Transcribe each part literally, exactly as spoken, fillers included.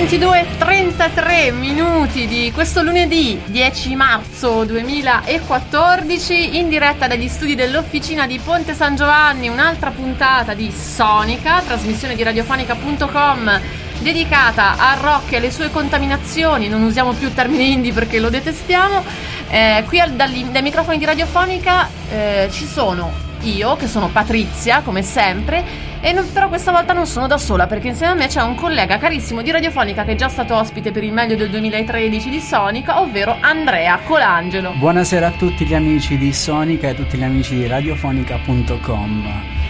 ventidue e trentatré minuti di questo lunedì dieci marzo duemilaquattordici, in diretta dagli studi dell'Officina di Ponte San Giovanni, un'altra puntata di Sonica, trasmissione di radiofonica punto com dedicata al rock e alle sue contaminazioni. Non usiamo più il termine indie perché lo detestiamo. Eh, qui al, dai, dai microfoni di radiofonica eh, ci sono io, che sono Patrizia, come sempre, e non, però questa volta non sono da sola, perché insieme a me c'è un collega carissimo di radiofonica che è già stato ospite per il meglio del duemilatredici di Sonica, ovvero Andrea Colangelo. Buonasera a tutti gli amici di Sonica e a tutti gli amici di radiofonica punto com.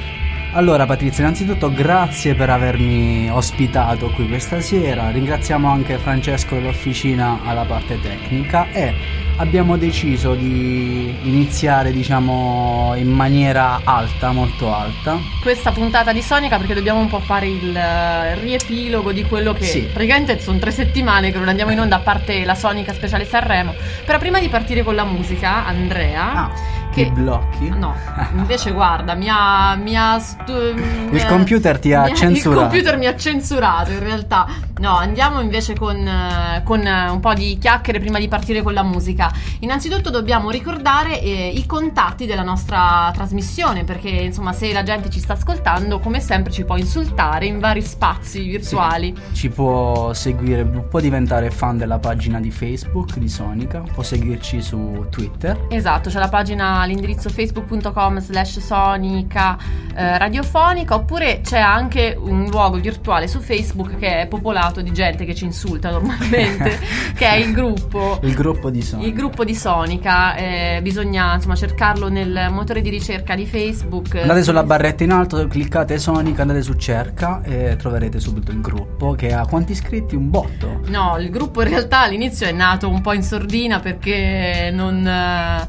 Allora Patrizia, innanzitutto grazie per avermi ospitato qui questa sera. Ringraziamo anche Francesco dell'Officina alla parte tecnica e abbiamo deciso di iniziare, diciamo, in maniera alta, molto alta, questa puntata di Sonica, perché dobbiamo un po' fare il riepilogo di quello che sì. praticamente sono tre settimane che non andiamo in onda, a parte la Sonica speciale Sanremo. Però prima di partire con la musica, Andrea, ah, che ti blocchi? No, invece guarda, mi ha, mi ha stu- il mi computer ti ha mi censurato. Il computer mi ha censurato in realtà. No, andiamo invece con, con un po' di chiacchiere prima di partire con la musica. Innanzitutto dobbiamo ricordare eh, i contatti della nostra trasmissione, perché insomma, se la gente ci sta ascoltando, come sempre ci può insultare in vari spazi virtuali. Sì, ci può seguire, può diventare fan della pagina di Facebook di Sonica, può seguirci su Twitter. Esatto, c'è la pagina, l'indirizzo facebook punto com slash sonica eh, radiofonica, oppure c'è anche un luogo virtuale su Facebook che è popolato di gente che ci insulta normalmente, che è il gruppo il gruppo di Sonica. Il gruppo di Sonica, eh, bisogna insomma cercarlo nel motore di ricerca di Facebook. Andate sulla barretta in alto, cliccate Sonica, andate su cerca e troverete subito il gruppo, che ha quanti iscritti? Un botto. No, il gruppo in realtà all'inizio è nato un po' in sordina, perché non, eh,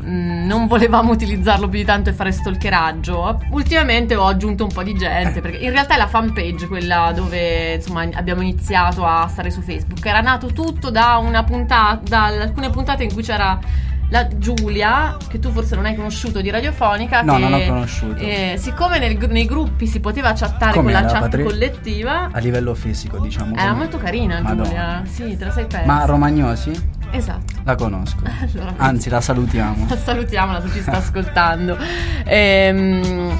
non volevamo utilizzarlo più di tanto e fare stalkeraggio. Ultimamente ho aggiunto un po' di gente, perché in realtà è la fanpage quella dove insomma abbiamo iniziato a stare su Facebook. Era nato tutto da una puntata, da alcune puntate in cui c'era la Giulia, che tu forse non hai conosciuto, di radiofonica. No, che, non l'ho conosciuto. Eh, siccome nel, nei gruppi si poteva chattare Come con la chat Patri- collettiva, a livello fisico, diciamo. era come... molto carina. Madonna. Giulia. Sì, te la sei persa. Ma Romagnosi? Esatto. La conosco. Allora, anzi, la salutiamo. La salutiamola se ci sta ascoltando. Ehm,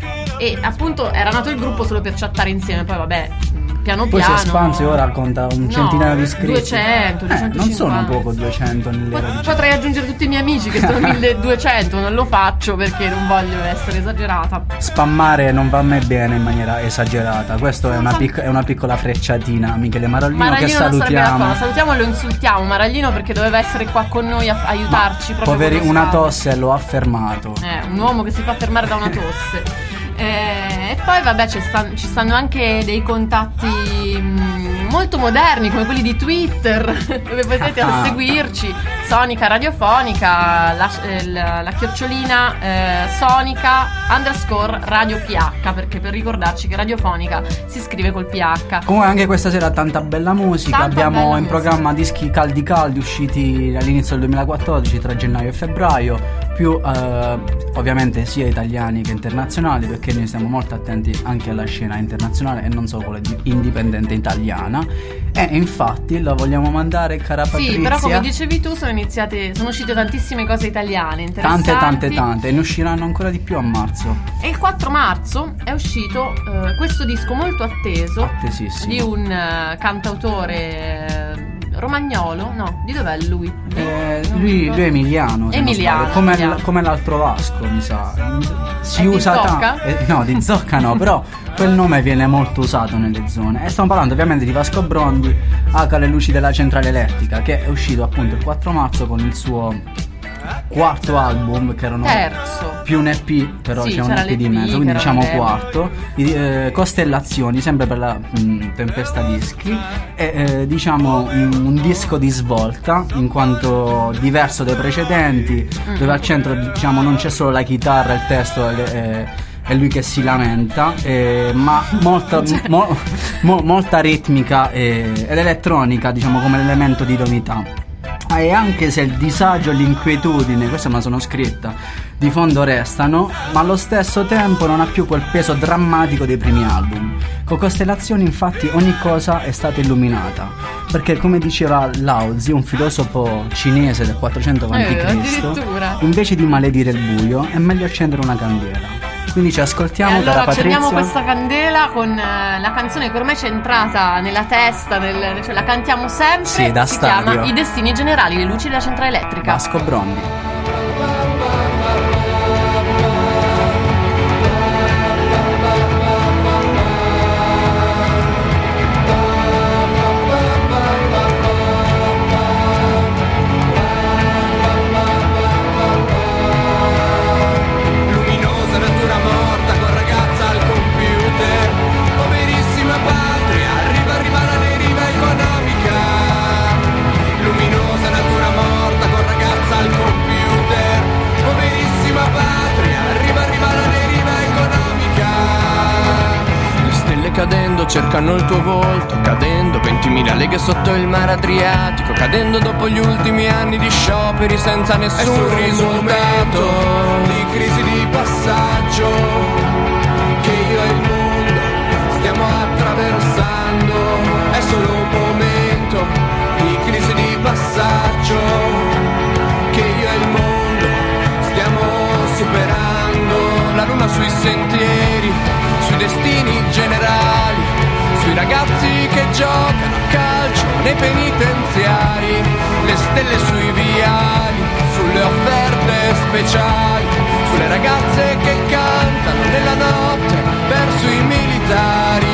e appunto era nato il gruppo solo per chattare insieme. Poi vabbè, piano poi piano si è espanso e ora conta un no, centinaio di iscritti. duecento, eh, duecentocinquanta. non sono poco duecento nell'era Pot- Potrei aggiungere tutti i miei amici che sono milleduecento. Non lo faccio perché non voglio essere esagerata. Spammare non va mai bene in maniera esagerata. Questo è una, pic- è una piccola frecciatina a Michele Maraglino, Maraglino che salutiamo. Salutiamo e lo insultiamo Maraglino, perché doveva essere qua con noi a f- aiutarci. Ma, proprio poveri, una stato. tosse lo ha fermato. Eh, un uomo che si fa fermare da una tosse. Eh, e poi vabbè ci stanno, ci stanno anche dei contatti mh, molto moderni, come quelli di Twitter, dove potete ah. seguirci. Sonica radiofonica, la, eh, la, la chiocciolina eh, Sonica underscore radio ph, perché per ricordarci che radiofonica si scrive col ph. Comunque anche questa sera tanta bella musica. Tanta Abbiamo bella in musica. programma dischi caldi caldi usciti all'inizio del duemilaquattordici, tra gennaio e febbraio, più eh, ovviamente sia italiani che internazionali, perché noi stiamo molto attenti anche alla scena internazionale e non solo quella indipendente italiana. E infatti la vogliamo mandare, cara Patrizia. Sì, però come dicevi tu sono iniziate, sono uscite tantissime cose italiane interessanti. Tante tante tante, e ne usciranno ancora di più a marzo. E il quattro marzo è uscito eh, questo disco molto atteso, attesissimo, di un uh, cantautore eh, romagnolo, no, di dov'è lui? Di, eh, lui, lui è emiliano, Emiliano, come, emiliano. come l'altro Vasco, mi sa. Si è usa di Zocca? ta- eh, no, di Zocca no, però quel nome viene molto usato nelle zone. E stiamo parlando ovviamente di Vasco Brondi, aka Le luci della centrale elettrica, che è uscito appunto il quattro marzo con il suo quarto album, che erano terzo più un E P, però sì, c'è un E P di mezzo, quindi diciamo quarto, di, eh, Costellazioni, sempre per la mh, Tempesta Dischi, e eh, diciamo un, un disco di svolta, in quanto diverso dai precedenti, mm. dove al centro diciamo non c'è solo la chitarra, il testo e eh, è lui che si lamenta, eh, ma molta, mo, mo, molta ritmica e, ed elettronica, diciamo, come elemento di novità. Ah, e anche se il disagio e l'inquietudine, questa me la sono scritta, di fondo restano, ma allo stesso tempo non ha più quel peso drammatico dei primi album. Con Costellazioni infatti ogni cosa è stata illuminata, perché come diceva Lao Tzu, un filosofo cinese del quattrocento avanti Cristo, addirittura, invece di maledire il buio è meglio accendere una candela. Quindi ci ascoltiamo e allora dalla Patrizia. accendiamo questa candela con uh, la canzone che ormai ci è entrata nella testa, nel, cioè la cantiamo sempre. Sì, da si stadio. chiama I Destini Generali, le luci della centrale elettrica. Vasco Brondi. Cadendo cercano il tuo volto, cadendo ventimila leghe sotto il mare Adriatico, cadendo dopo gli ultimi anni di scioperi senza nessun risultato, di crisi di passaggio che io e il mondo stiamo attraversando. È solo un momento di crisi di passaggio che io e il mondo stiamo superando. La luna sui sentieri, sui destini generali, sui ragazzi che giocano a calcio nei penitenziari, le stelle sui viali, sulle offerte speciali, sulle ragazze che cantano nella notte verso i militari.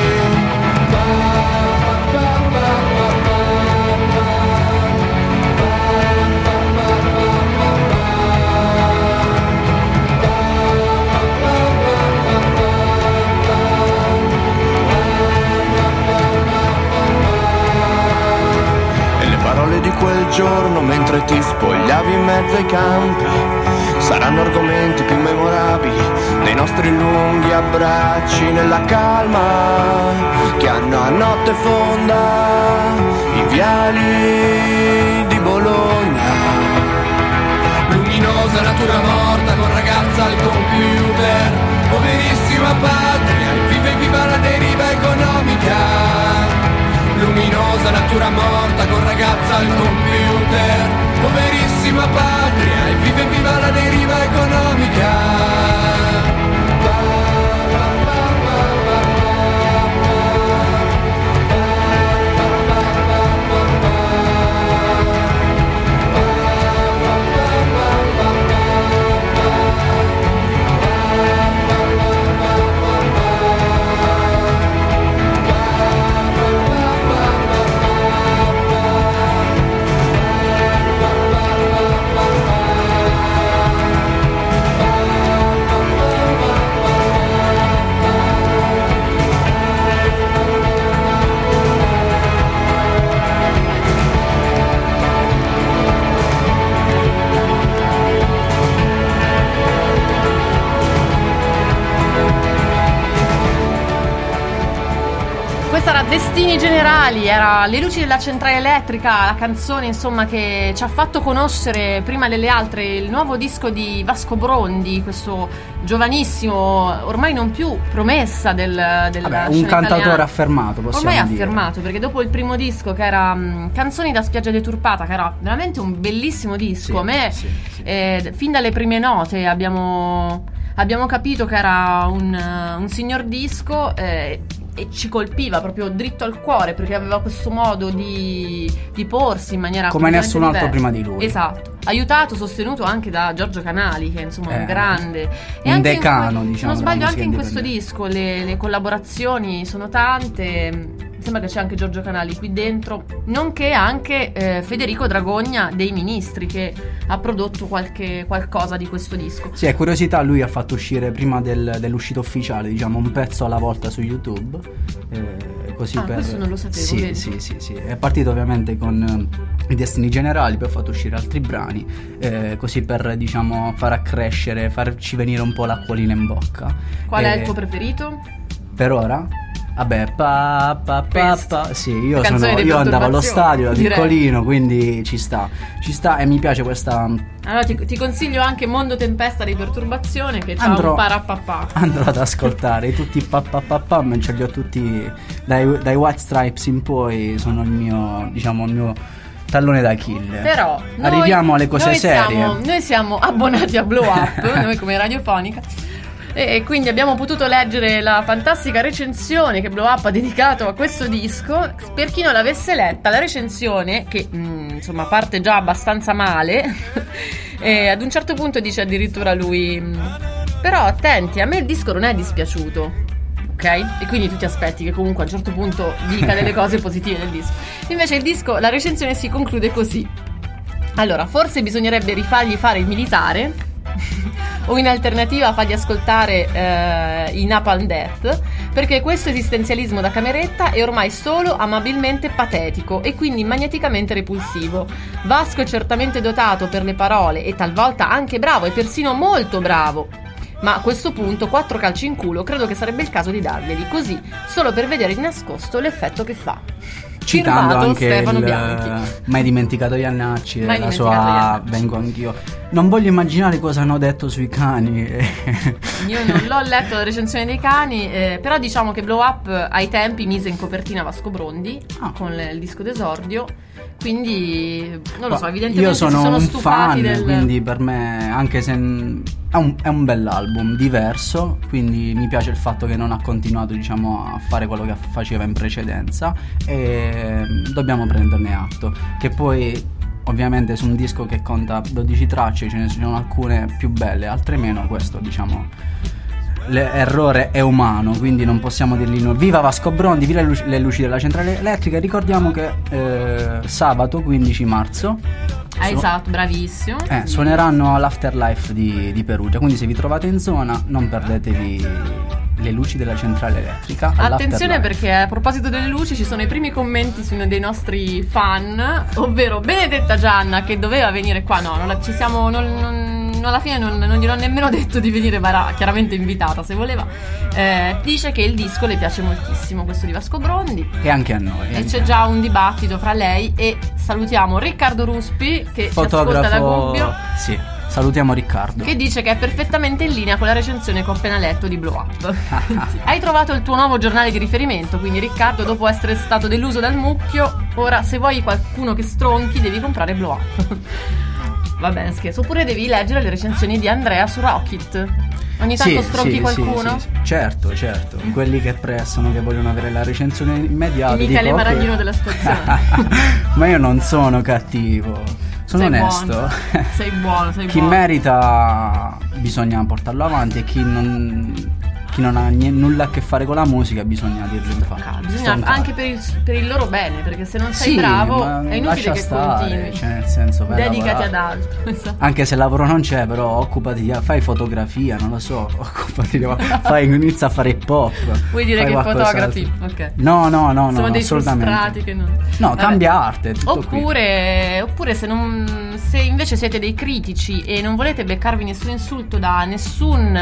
Parole di quel giorno mentre ti spogliavi in mezzo ai campi saranno argomenti più memorabili dei nostri lunghi abbracci nella calma che hanno a notte fonda i viali di Bologna. Luminosa natura morta con ragazza al computer, poverissima patria, vive viva la deriva economica. Luminosa natura morta con ragazza al computer, poverissima patria e vive viva la deriva economica. Destini Generali, era Le luci della centrale elettrica, la canzone insomma che ci ha fatto conoscere prima delle altre il nuovo disco di Vasco Brondi, questo giovanissimo, ormai non più promessa del, della Vabbè, un scena cantautore italiana. affermato, possiamo ormai dire. affermato, perché dopo il primo disco che era um, Canzoni da spiaggia deturpata, che era veramente un bellissimo disco, sì, a me sì, sì. Eh, fin dalle prime note abbiamo, abbiamo capito che era un, uh, un signor disco, eh, e ci colpiva proprio dritto al cuore, perché aveva questo modo di, di porsi in maniera come nessun altro diversa. prima di lui. Esatto, aiutato, sostenuto anche da Giorgio Canali, che insomma è Eh, un grande e un anche decano, in, diciamo, se non sbaglio della anche in musica questo disco le, le collaborazioni sono tante. Mi sembra che c'è anche Giorgio Canali qui dentro, nonché anche eh, Federico Dragogna dei Ministri, che ha prodotto qualche, qualcosa di questo disco. Sì, è curiosità, lui ha fatto uscire prima del, dell'uscita ufficiale, diciamo, un pezzo alla volta su YouTube, eh, così Ah, per... questo non lo sapevo, Sì, vedi? sì, sì, sì. È partito ovviamente con eh, i Destini Generali, poi ha fatto uscire altri brani, eh, così per, diciamo, far accrescere, farci venire un po' l'acquolina in bocca. Qual Eh, è il tuo preferito? Per ora? Vabbè, pa pa pa pa. Sì, io, sono, Canzone di io andavo allo perturbazione, stadio da direi. piccolino, quindi ci sta. Ci sta e mi piace questa. Allora ti, ti consiglio anche Mondo Tempesta di Perturbazione, che c'ha Andrò- un parapapà. Andrò ad ascoltare tutti pa pa pa pa, ma ce li ho tutti dai, dai White Stripes in poi, sono il mio, diciamo, il mio tallone d'Achille. Però noi- arriviamo alle cose noi serie. Siamo, noi siamo abbonati a Blow Up, noi come Radiofonica. E quindi abbiamo potuto leggere la fantastica recensione che Blow Up ha dedicato a questo disco. Per chi non l'avesse letta, la recensione, che mh, insomma parte già abbastanza male, e ad un certo punto dice addirittura lui: mh, però attenti, a me il disco non è dispiaciuto, ok? E quindi tu ti aspetti che comunque a un certo punto dica delle cose positive del disco. Invece il disco, la recensione si conclude così: allora, forse bisognerebbe rifargli fare il militare o in alternativa fargli ascoltare eh, i Napalm Death, perché questo esistenzialismo da cameretta è ormai solo amabilmente patetico e quindi magneticamente repulsivo. Vasco è certamente dotato per le parole e talvolta anche bravo e persino molto bravo, ma a questo punto quattro calci in culo credo che sarebbe il caso di darglieli, così solo per vedere di nascosto l'effetto che fa. Citando Firmato anche Stefano il Bianchi. Mai dimenticato Iannacci, Mai la dimenticato sua Iannacci. Vengo anch'io. Non voglio immaginare cosa hanno detto sui cani. Io non l'ho letto la recensione dei cani, eh, però diciamo che Blow Up ai tempi mise in copertina Vasco Brondi Ah. con le- il disco d'esordio, quindi non lo so, Ma evidentemente io sono, si sono un stufati fan, del... quindi per me, anche se n- è un, è un bell'album, diverso, quindi mi piace il fatto che non ha continuato, diciamo, a fare quello che faceva in precedenza e dobbiamo prenderne atto. Che poi ovviamente su un disco che conta dodici tracce ce ne sono alcune più belle, altre meno, questo diciamo l'errore è umano, quindi non possiamo dirgli no. Viva Vasco Brondi, viva le luci, le luci della centrale elettrica. Ricordiamo che eh, sabato quindici marzo Ah, su- esatto, bravissimo. eh, suoneranno all'Afterlife di, di Perugia, quindi se vi trovate in zona non perdetevi le luci della centrale elettrica. Attenzione, all'Afterlife. perché a proposito delle luci ci sono i primi commenti su uno dei nostri fan, ovvero Benedetta Gianna, che doveva venire qua. No, non la- ci siamo non, non- alla fine non, non gliel'ho nemmeno detto di venire, ma era chiaramente invitata se voleva. Eh, dice che il disco le piace moltissimo, questo di Vasco Brondi, E anche a noi. e anche c'è a già un dibattito fra lei e salutiamo Riccardo Ruspi, che ci ascolta da Gubbio, Sì, salutiamo Riccardo. che dice che è perfettamente in linea con la recensione che ho appena letto di Blow Up. Hai trovato il tuo nuovo giornale di riferimento, quindi Riccardo, dopo essere stato deluso dal mucchio, ora se vuoi qualcuno che stronchi devi comprare Blow Up. Va bene, scherzo. Oppure devi leggere le recensioni di Andrea su Rocket. Ogni tanto Sì, stronchi sì, qualcuno. sì, sì, sì. Certo, certo. Quelli che pressano, che vogliono avere la recensione immediata. Il Michele dico, ok. Maraglino della situazione. Ma io non sono cattivo, sono Sei onesto. buono. Sei buono, sei Chi buono. merita bisogna portarlo avanti e chi non, chi non ha nie- nulla a che fare con la musica bisogna dirlo in faccia. Ah, bisogna Stroncare. anche per il, per il loro bene, perché se non sei Sì, bravo ma è inutile lascia che stare, continui. cioè, nel senso, vai a Dedicati ad lavorare. altro. Esatto. Anche se lavoro non c'è, però occupati, di- fai fotografia, non lo so, occupati, di- fai, inizia a fare hip hop. Vuoi dire fai che qualcos'altro. fotografi? Ok. No, no, no, Sono no, dei assolutamente. frustrati che non... No, Vabbè. cambia arte, tutto qui. Oppure, oppure se, non, se invece siete dei critici e non volete beccarvi nessun insulto da nessun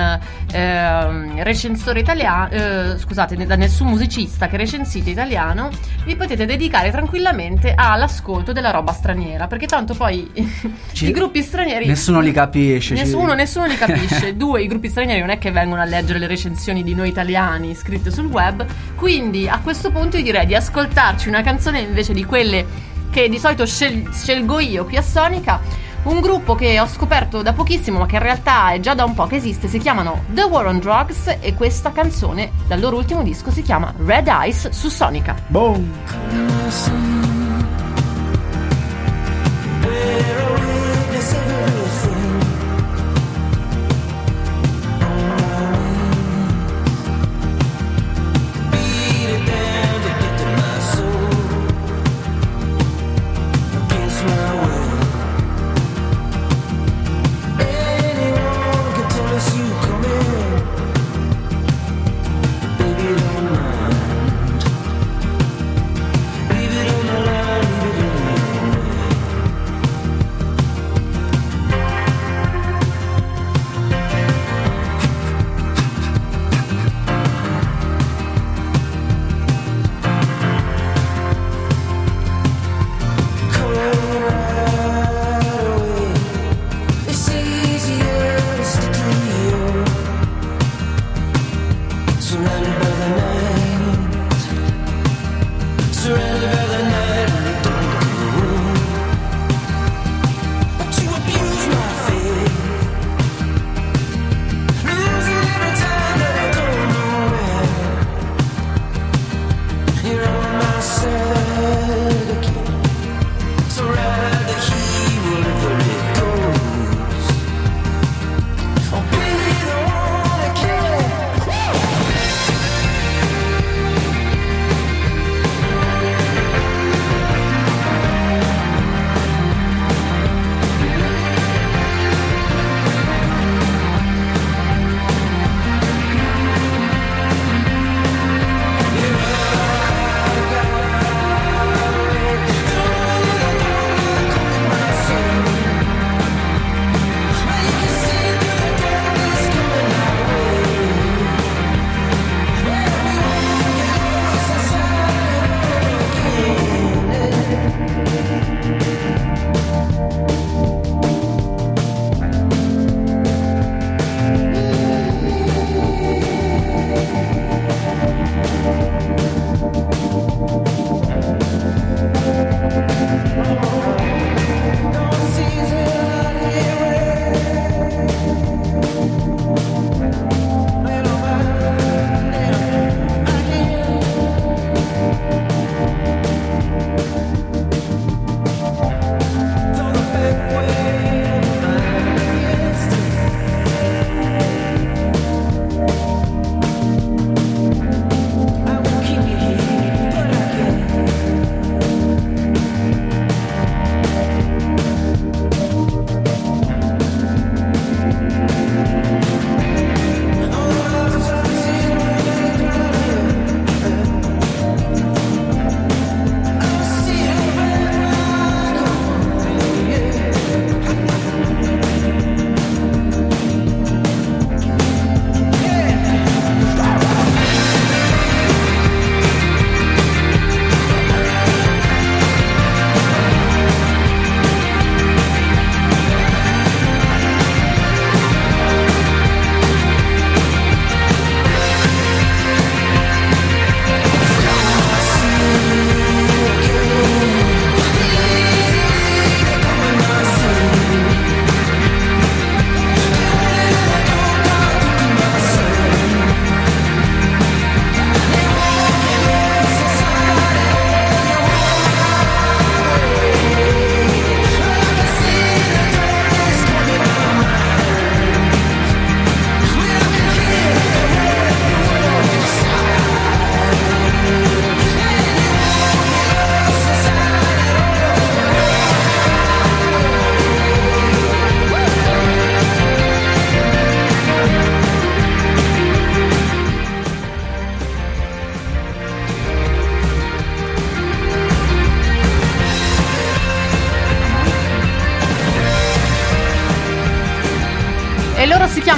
ehm, recensore italiano, eh, scusate, da nessun musicista che recensite italiano, vi potete dedicare tranquillamente all'ascolto della roba straniera, perché tanto poi Ci- i gruppi stranieri... Nessuno li capisce. ci- Nessuno, nessuno li capisce. Due, i gruppi stranieri non è che vengono a leggere le recensioni di noi italiani scritte sul web. Quindi a questo punto io direi di ascoltarci una canzone invece di quelle che di solito scel- scelgo io qui a Sonica. Un gruppo che ho scoperto da pochissimo, ma che in realtà è già da un po' che esiste. Si chiamano The War on Drugs e questa canzone dal loro ultimo disco si chiama Red Eyes su Sonica. Boom.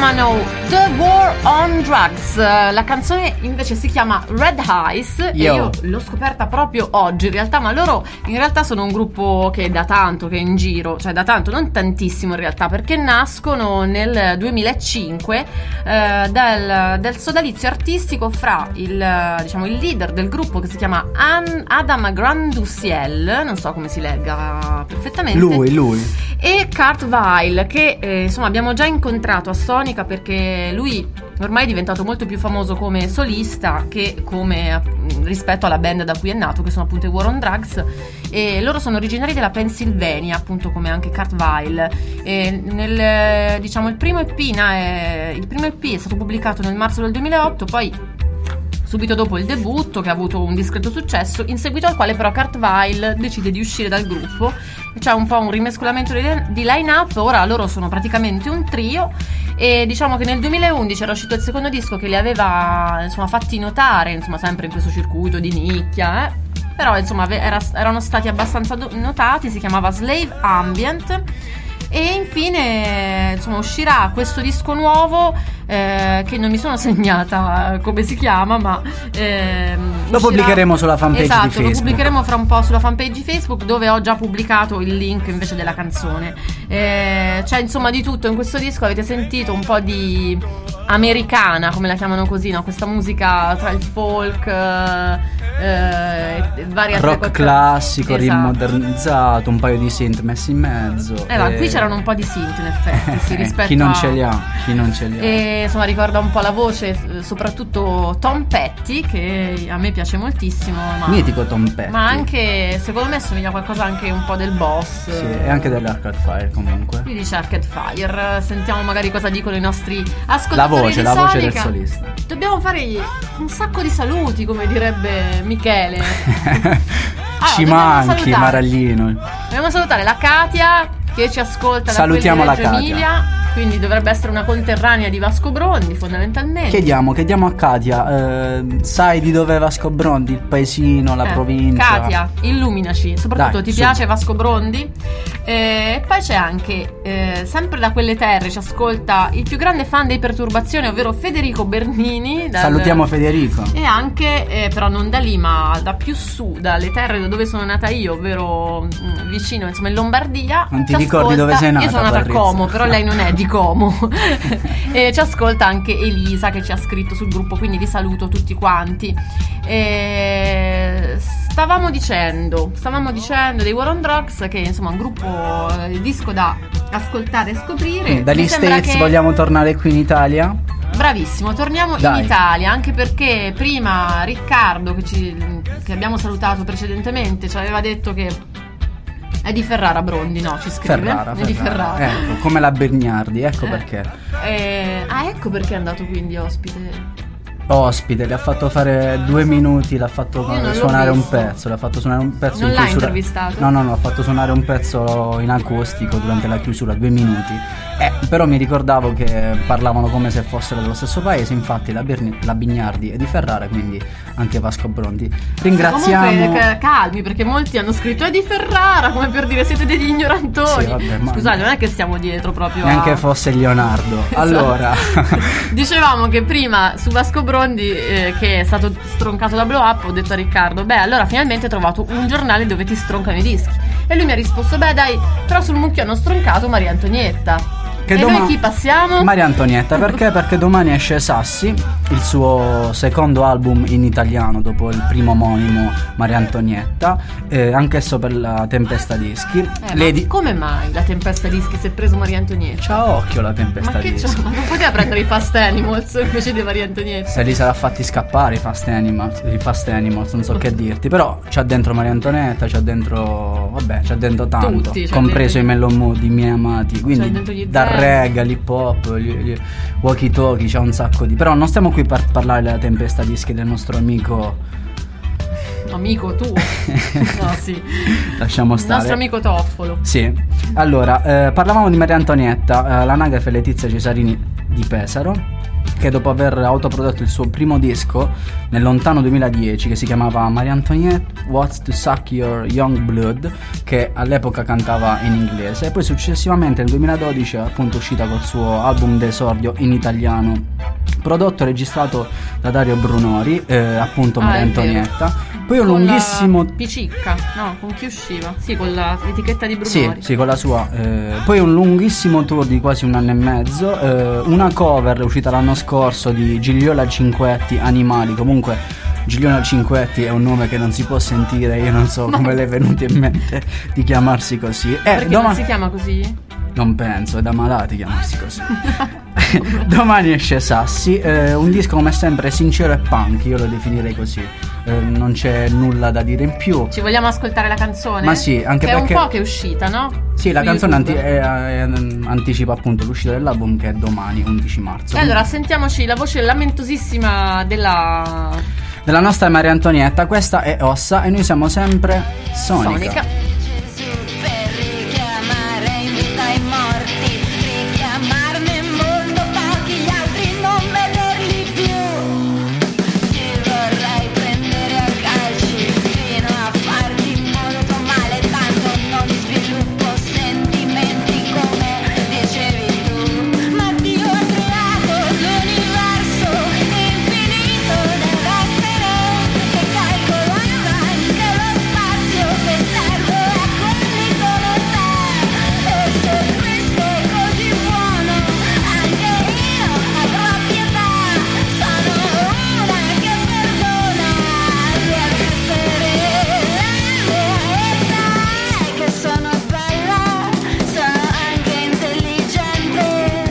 chiamano The War on Drugs. La canzone invece si chiama Red Eyes. Yo. E io l'ho scoperta proprio oggi in realtà, ma loro in realtà sono un gruppo che è da tanto che è in giro, cioè da tanto, non tantissimo in realtà, perché nascono nel duemilacinque eh, del, del sodalizio artistico fra il, diciamo, il leader del gruppo, che si chiama An- Adam Granduciel, non so come si legga perfettamente, lui, lui e Kurt Weill, che eh, insomma abbiamo già incontrato a Sonica, perché lui ormai è diventato molto più famoso come solista che come rispetto alla band da cui è nato, che sono appunto i War on Drugs, e loro sono originari della Pennsylvania, appunto come anche Kurt Weill. E nel, diciamo, il primo E P è, il primo E P è stato pubblicato nel marzo del duemilaotto, poi subito dopo il debutto, che ha avuto un discreto successo, in seguito al quale però Kurt Weill decide di uscire dal gruppo. C'è un po' un rimescolamento di line-up, ora loro sono praticamente un trio, e diciamo che nel duemilaundici era uscito il secondo disco che li aveva, insomma, fatti notare, insomma, sempre in questo circuito di nicchia, eh? Però insomma era, erano stati abbastanza do- notati, si chiamava Slave Ambient. E infine, insomma, uscirà questo disco nuovo eh, che non mi sono segnata come si chiama, ma eh, lo uscirà... pubblicheremo sulla fanpage esatto, di Facebook. Lo pubblicheremo fra un po' sulla fanpage Facebook, dove ho già pubblicato il link invece della canzone. Eh, c'è insomma di tutto in questo disco, avete sentito un po' di americana, come la chiamano così, no? Questa musica tra il folk, eh, varie altre rock cose. classico, Esatto. rimodernizzato, un paio di synth messi in mezzo. Eh, ma qui c'erano un po' di synth in effetti, sì, rispetto chi non a... ce li ha, chi non ce li ha. E insomma ricorda un po' la voce, soprattutto Tom Petty, che a me piace moltissimo. Ma... mitico Tom Petty. Ma anche, secondo me, somiglia qualcosa anche un po' del Boss. Sì, e anche dell'Arcade Fire comunque. Lui dice Arcade Fire. Sentiamo magari cosa dicono i nostri ascoltatori. La voce, di la voce Sonica. del solista. Dobbiamo fare un sacco di saluti, come direbbe Michele. Allora, ci manchi, Maraglino. Dobbiamo salutare la Katia, che ci ascolta. Salutiamo da Reggio la Katia. Emilia, quindi dovrebbe essere una conterranea di Vasco Brondi, fondamentalmente. Chiediamo, chiediamo a Katia, eh, sai di dove è Vasco Brondi, il paesino, la eh, provincia? Katia, illuminaci, soprattutto Dai, ti su. piace Vasco Brondi? E eh, poi c'è anche, eh, sempre da quelle terre, ci ascolta il più grande fan dei Perturbazioni, ovvero Federico Bernini. Dal... Salutiamo Federico. E anche, eh, però non da lì, ma da più su, dalle terre da dove sono nata io, ovvero mh, vicino, insomma, in Lombardia. Non ti Ci ricordi ascolta... dove sei nata? Io sono nata a Patrizia? Como, però lei non è di Como. E ci ascolta anche Elisa, che ci ha scritto sul gruppo, quindi vi saluto tutti quanti. E stavamo dicendo, stavamo dicendo dei War on Drugs, che insomma è un gruppo, il disco da ascoltare e scoprire. Quindi, dagli Mi sembra States che... vogliamo tornare qui in Italia? Bravissimo, torniamo Dai. in Italia, anche perché prima Riccardo, che, ci, che abbiamo salutato precedentemente, ci aveva detto che è di Ferrara Brondi, no? Ci scrive. Ferrara, è di Ferrara. Ferrara. Ecco, come la Bergnardi, ecco Eh. perché. Eh, ah, ecco perché è andato quindi ospite. Ospite, le ha fatto fare due minuti, l'ha fatto Io non l'ho suonare un visto. pezzo, l'ha fatto suonare un pezzo Non in l'ha chiusura. intervistato? No, no, no, ha fatto suonare un pezzo in acustico durante la chiusura, due minuti. Eh, però mi ricordavo che parlavano come se fossero dello stesso paese, infatti la, Berni- la Bignardi è di Ferrara, quindi anche Vasco Brondi. Ringraziamo. Comunque ca- calmi, perché molti hanno scritto è di Ferrara, come per dire siete degli ignorantoni. Sì, vabbè, ma- Scusate, non è che stiamo dietro proprio Neanche a... fosse Leonardo. Esatto. Allora, dicevamo che prima su Vasco Brondi, eh, che è stato stroncato da Blow Up, ho detto a Riccardo, beh, allora finalmente ho trovato un giornale dove ti stroncano i dischi. E lui mi ha risposto, beh dai, però sul mucchio hanno stroncato Maria Antonietta. che E doma- noi chi passiamo? Maria Antonietta, perché? Perché domani esce Sassi, il suo secondo album in italiano dopo il primo omonimo, Maria Antonietta, eh, anch'esso per la Tempesta Dischi. Eh, Lei ma di- come mai la Tempesta Dischi si è preso Maria Antonietta? C'ha occhio la Tempesta Ma che c'ha? Dischi. Ma non poteva prendere i Fast Animals invece di Maria Antonietta? Se li sarà fatti scappare i Fast Animals, i Fast Animals, non so che dirti. Però c'ha dentro Maria Antonietta, c'ha dentro, vabbè, c'ha dentro tanto, Tutti, c'ha compreso dentro- i Mellow Mood, i miei amati. C'ha Quindi dentro gli dal Zen. reggae, l'hip hop, gli, gli walkie talkie, c'ha un sacco di. Però non stiamo qui per parlare della Tempesta Dischi del nostro amico. Amico tu? No, sì. Lasciamo Il stare. nostro amico Toffolo. Sì. Allora, eh, parlavamo di Maria Antonietta, eh, l'anagrafe Letizia Cesarini di Pesaro. che dopo aver autoprodotto il suo primo disco nel lontano duemiladieci, che si chiamava Marie Antoinette What's to Suck Your Young Blood, che all'epoca cantava in inglese, e poi successivamente nel duemiladodici è appunto uscita col suo album d'esordio in italiano, prodotto e registrato da Dario Brunori, eh, appunto Maria Ah, è Antonietta. vero. Poi un Con lunghissimo la Picicca, no, con chi usciva? Sì, con la- l'etichetta di Sì, Brunori. sì, con la sua. eh, poi un lunghissimo tour di quasi un anno e mezzo. eh, una cover uscita l'anno scorso di Gigliola Cinquetti, Animali. Comunque, Gigliola Cinquetti è un nome che non si può sentire. Io non so come le è venuto in mente di chiamarsi così. Eh, Perché doma- non si chiama così? Non penso, è da malati chiamarsi così. Domani esce Sassi, eh, un disco come sempre sincero e punk, io lo definirei così. Eh, non c'è nulla da dire in più. Ci vogliamo ascoltare la canzone? Ma sì, anche che perché- è un po' che è uscita, no? Sì, la Su canzone anti- YouTube. è- è- anticipa appunto l'uscita dell'album, che è domani, undici marzo. E allora sentiamoci la voce lamentosissima della Della nostra Maria Antonietta, questa è Ossa e noi siamo sempre Sonica. Sonica. Gesù per richiamare in vita i morti, richiamarne molto pochi, gli altri non vederli più. Ti vorrei prendere a calci fino a farti molto male, tanto non sviluppo sentimenti come dicevi tu. Ma Dio ha creato l'universo infinito, deve essere che calcolava anche lo spazio che serve a quelli come te. E se Cristo è così buono, anche io avrò pietà. Sono una che perdona, deve essere la mia età. E che sono bella, sono anche intelligente.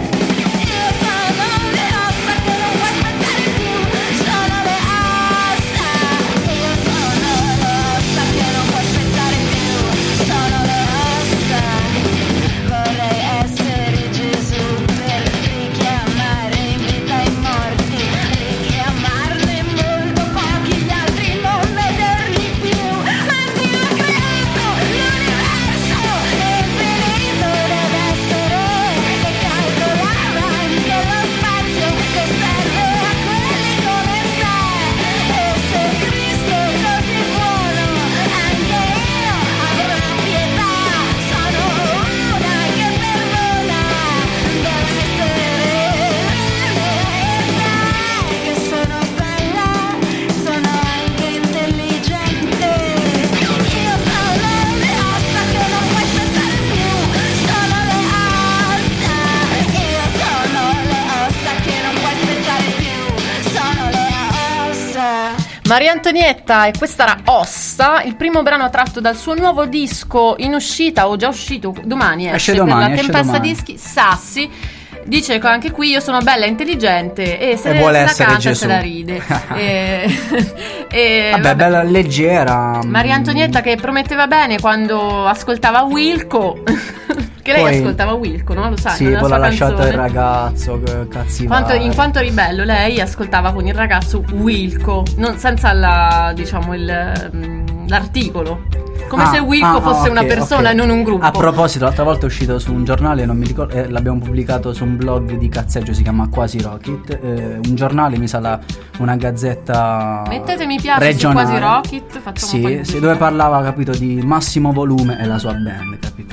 Io sono le ossa che non puoi aspettare più. Sono le ossa. Io sono le ossa che non puoi aspettare più. Sono le ossa. Vorrei essere Gesù per richiamare in vita i morti, richiamarne molto pochi, gli altri non vederli più. Ma Dio ha creato l'universo infinito, deve essere che calcolava anche lo spazio che serve a quelli come te. E se Cristo è così buono, anche io avrò pietà. Sono una che perdona, deve essere la mia età. E che sono bella, sono anche intelligente. Io sono le ossa che non puoi aspettare più. Sono le ossa. Io sono le ossa che non puoi aspettare più. Sono le ossa. Maria Antonietta, e questa era Ossa, il primo brano tratto dal suo nuovo disco in uscita o già uscito domani esce, Esce per domani, la esce Tempesta domani. Dischi, Sassi. Dice che anche qui io sono bella e intelligente e se E se vuole la essere canta e Gesù. se la ride. e, e, Vabbè, bella leggera. Maria Antonietta che prometteva bene quando ascoltava Wilco. Che lei Poi- ascoltava Wilco, no? Lo sai, Sì, nella poi sua l'ha lasciato canzone. il ragazzo, che cazzi Quanto- vari. in quanto ribello, lei ascoltava con il ragazzo Wilco, non, senza la, diciamo, il, mm, l'articolo. Come Ah, se Wilco ah, fosse ok, una persona ok. e non un gruppo. A proposito, l'altra volta è uscito su un giornale, non mi ricordo, eh, l'abbiamo pubblicato su un blog di cazzeggio, si chiama Quasi Rocket. eh, un giornale, mi sa la, una gazzetta Mettete mi piace regionale. su Quasi Rocket, facciamo un po' Sì, di sì, pubblicità. dove parlava, capito, di Massimo Volume e la sua band, capito?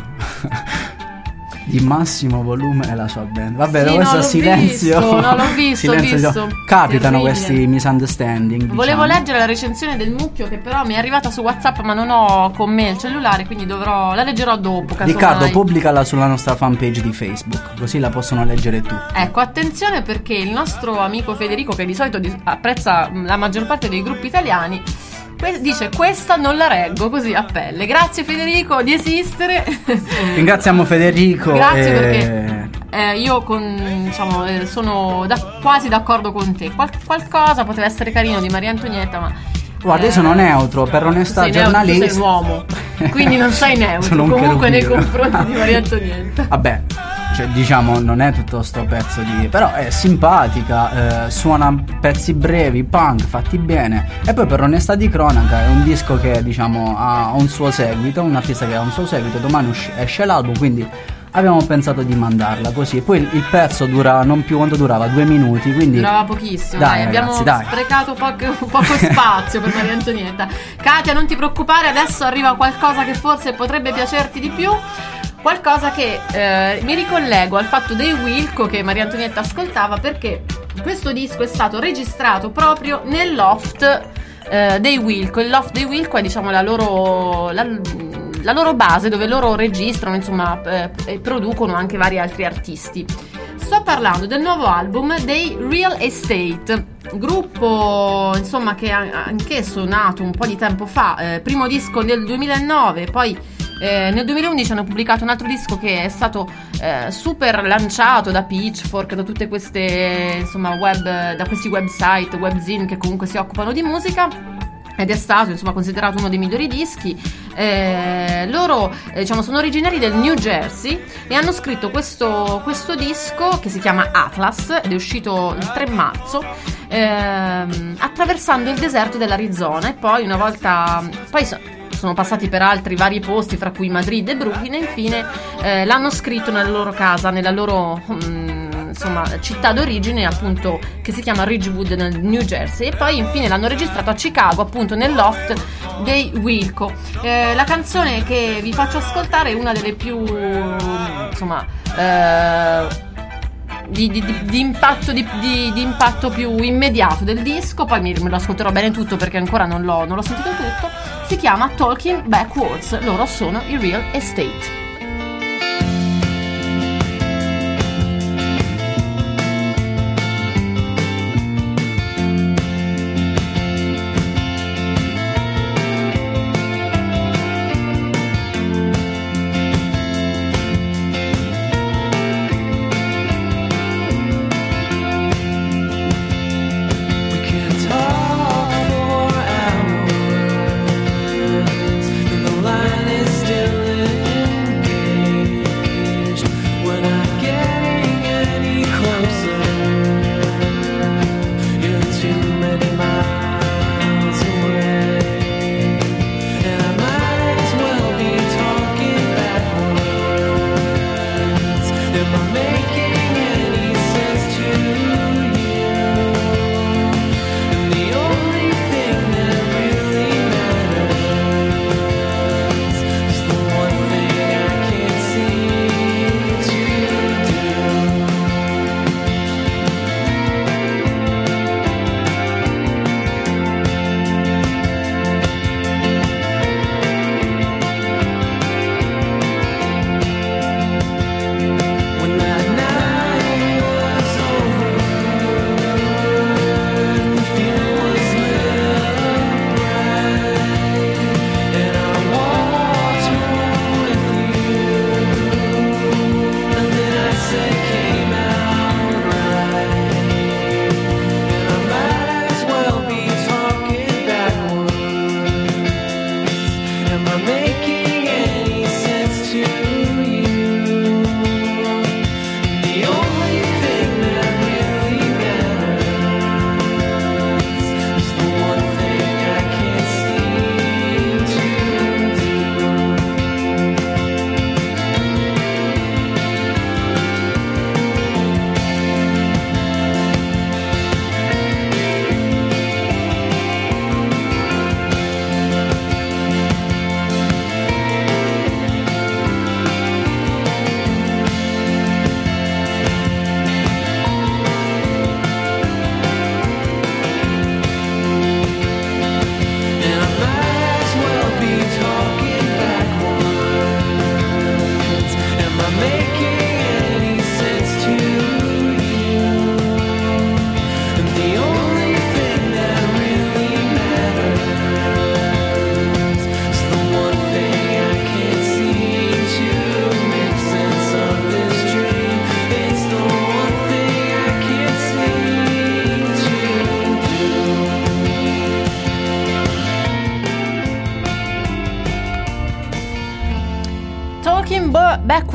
Di Massimo Volume e la sua band. Vabbè, Sì, questo no, l'ho silenzio. visto, no, l'ho visto, ho silenzio, visto. capitano Terribile. questi misunderstanding. Volevo diciamo. leggere la recensione del mucchio che però mi è arrivata su WhatsApp ma non ho con me il cellulare, quindi dovrò la leggerò dopo. Riccardo, casomai. pubblicala sulla nostra fanpage di Facebook, così la possono leggere tutti. Ecco, attenzione perché il nostro amico Federico, che di solito di- apprezza mh, la maggior parte dei gruppi italiani, que- dice questa non la reggo così a pelle. Grazie Federico di esistere. Ringraziamo Federico. Grazie e- perché eh, io con, diciamo, eh, sono da- quasi d'accordo con te. Qual- qualcosa poteva essere carino di Maria Antonietta, ma Guarda, io sono neutro, per onestà sei neutro, tu giornalista. sei un uomo, quindi non sei neutro Sono un comunque nei cherubino. confronti di Maria Antonietta. Vabbè, cioè, diciamo, non è tutto sto pezzo di... Però è simpatica, eh, suona pezzi brevi, punk, fatti bene. E poi per onestà di cronaca è un disco che, diciamo, ha un suo seguito, un artista che ha un suo seguito. Domani usci- esce l'album, quindi abbiamo pensato di mandarla così. Poi il pezzo dura non più, quanto durava? Due minuti, quindi durava pochissimo. Dai, dai, ragazzi, abbiamo dai. sprecato poco, poco spazio per Maria Antonietta. Katia, non ti preoccupare, adesso arriva qualcosa che forse potrebbe piacerti di più. Qualcosa che eh, mi ricollego al fatto dei Wilco che Maria Antonietta ascoltava, perché questo disco è stato registrato proprio nel loft eh, dei Wilco. Il loft dei Wilco è, diciamo, la loro, la, la loro base, dove loro registrano, insomma, eh, e producono anche vari altri artisti. Sto parlando del nuovo album dei Real Estate, gruppo, insomma, che anch'esso nato un po' di tempo fa, eh, primo disco nel duemilanove, poi Eh, nel duemilaundici hanno pubblicato un altro disco che è stato eh, super lanciato da Pitchfork, da tutte queste, insomma, web, da questi website, webzine che comunque si occupano di musica, ed è stato, insomma, considerato uno dei migliori dischi. Eh, loro eh, diciamo sono originari del New Jersey e hanno scritto questo, questo disco che si chiama Atlas ed è uscito il tre marzo, ehm, attraversando il deserto dell'Arizona, e poi una volta poi so, sono passati per altri vari posti, fra cui Madrid e Brooklyn, e infine eh, l'hanno scritto nella loro casa, nella loro um, insomma, città d'origine, appunto, che si chiama Ridgewood nel New Jersey, e poi infine l'hanno registrato a Chicago, appunto nel loft dei Wilco. Eh, la canzone che vi faccio ascoltare è una delle più, insomma, eh, Di, di, di impatto di, di, di impatto più immediato del disco. Poi mi, me lo ascolterò bene tutto perché ancora non l'ho, non l'ho sentito tutto. Si chiama Talking Backwards. Loro sono i Real Estate. Line is still in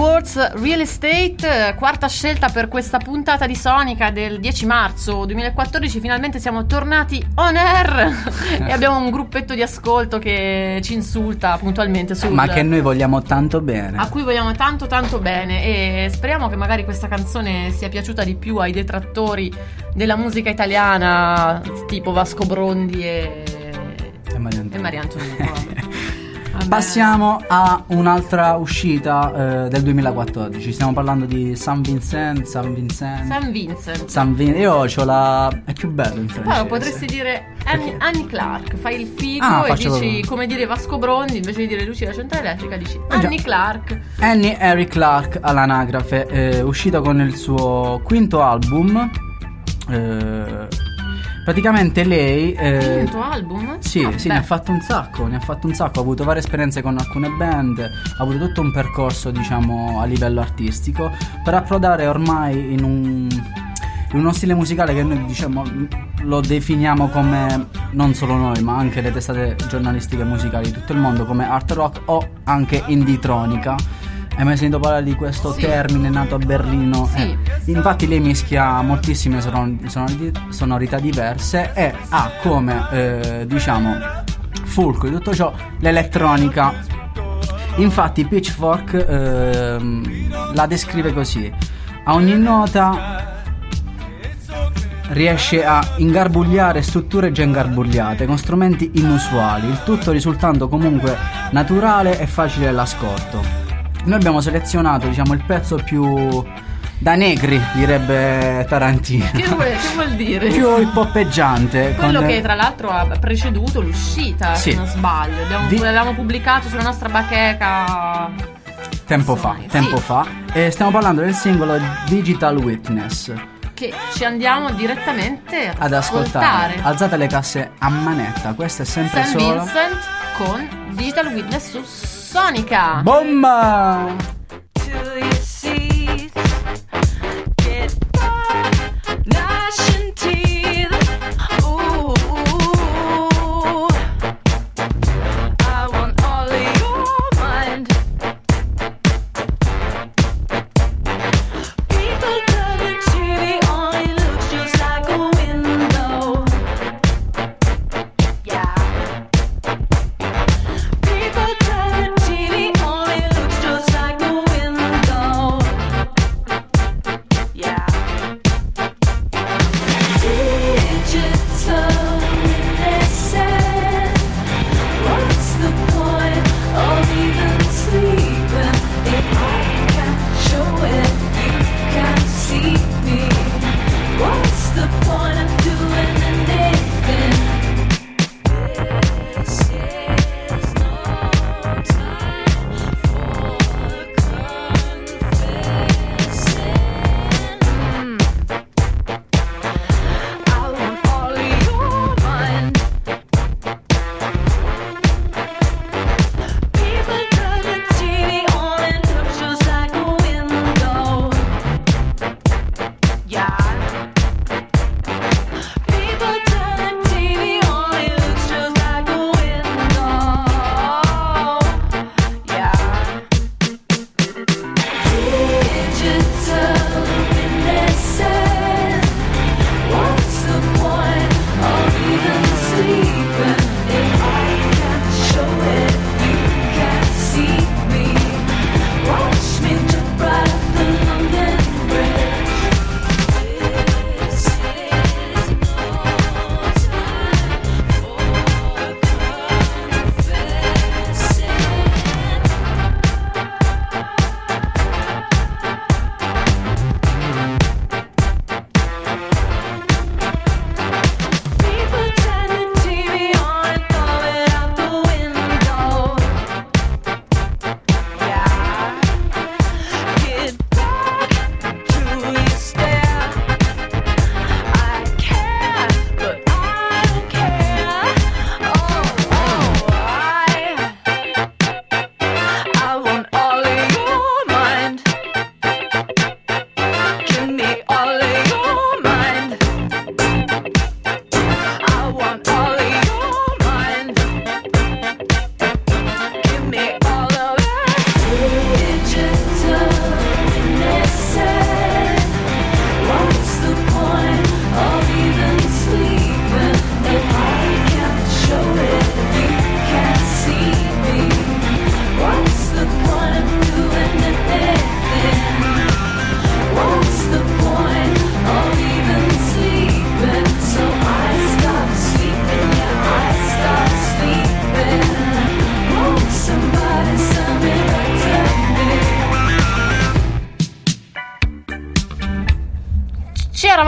Quartz Real Estate, quarta scelta per questa puntata di Sonica del dieci marzo duemilaquattordici. Finalmente siamo tornati on air e abbiamo un gruppetto di ascolto che ci insulta puntualmente sul... Ma che noi vogliamo tanto bene. A cui vogliamo tanto tanto bene, e speriamo che magari questa canzone sia piaciuta di più ai detrattori della musica italiana tipo Vasco Brondi e, e Maria e Maria Antonucco. Passiamo a un'altra uscita eh, del duemilaquattordici. Stiamo parlando di San Vincent. San Vincent. San Vincent. San Vin- Io c'ho la. È più bello in francese. Poi potresti dire Annie, Annie Clark. Fai il figo Ah, e faccio- dici come dire Vasco Brondi, invece di dire Lucia la centrale elettrica dici Eh già. Annie Clark. Annie Harry Clark all'anagrafe, eh, uscita con il suo quinto album. Eh, praticamente lei. Eh, Quinto album? Sì, Ah, sì, beh. ne ha fatto un sacco, ne ha fatto un sacco, ha avuto varie esperienze con alcune band, ha avuto tutto un percorso, diciamo, a livello artistico, per approdare ormai in un in uno stile musicale che noi, diciamo, lo definiamo come, non solo noi, ma anche le testate giornalistiche musicali di tutto il mondo, come art rock o anche indie-tronica. Hai mai sentito parlare di questo Sì. termine nato a Berlino? Sì. Eh, infatti lei mischia moltissime sonor- sonori- sonorità diverse e ha come, eh, diciamo, fulcro di tutto ciò l'elettronica. Infatti Pitchfork ehm, la descrive così: a ogni nota riesce a ingarbugliare strutture già ingarbugliate con strumenti inusuali, il tutto risultando comunque naturale e facile all'ascolto. Noi abbiamo selezionato, diciamo, il pezzo più da negri, direbbe Tarantino. Che vuol, che vuol dire? Più hip-hoppeggiante. Quello con- che tra l'altro ha preceduto l'uscita, Sì. se non sbaglio. Abbiamo, Di- l'avevamo pubblicato sulla nostra bacheca Tempo fa, Sì. tempo fa. E stiamo parlando del singolo Digital Witness. che ci andiamo direttamente ad, Ad ascoltare. Alzate le casse a manetta, questa è sempre San sola. Vincent con Digital Witness su Sonica. Bomba! Till you see, get gnashing teeth. Ooh, I want all of your mind. People turn the T V on, it looks just like a window. Yeah. People turn the T V on, it looks just like a window. Yeah. Digital innocent. What's the point of even sleeping if I can't show it? You can't see me. What's the point of doing anything? This is no time for confessing. I want all of your mind. People turn the T V on and it looks just like a window. Yeah.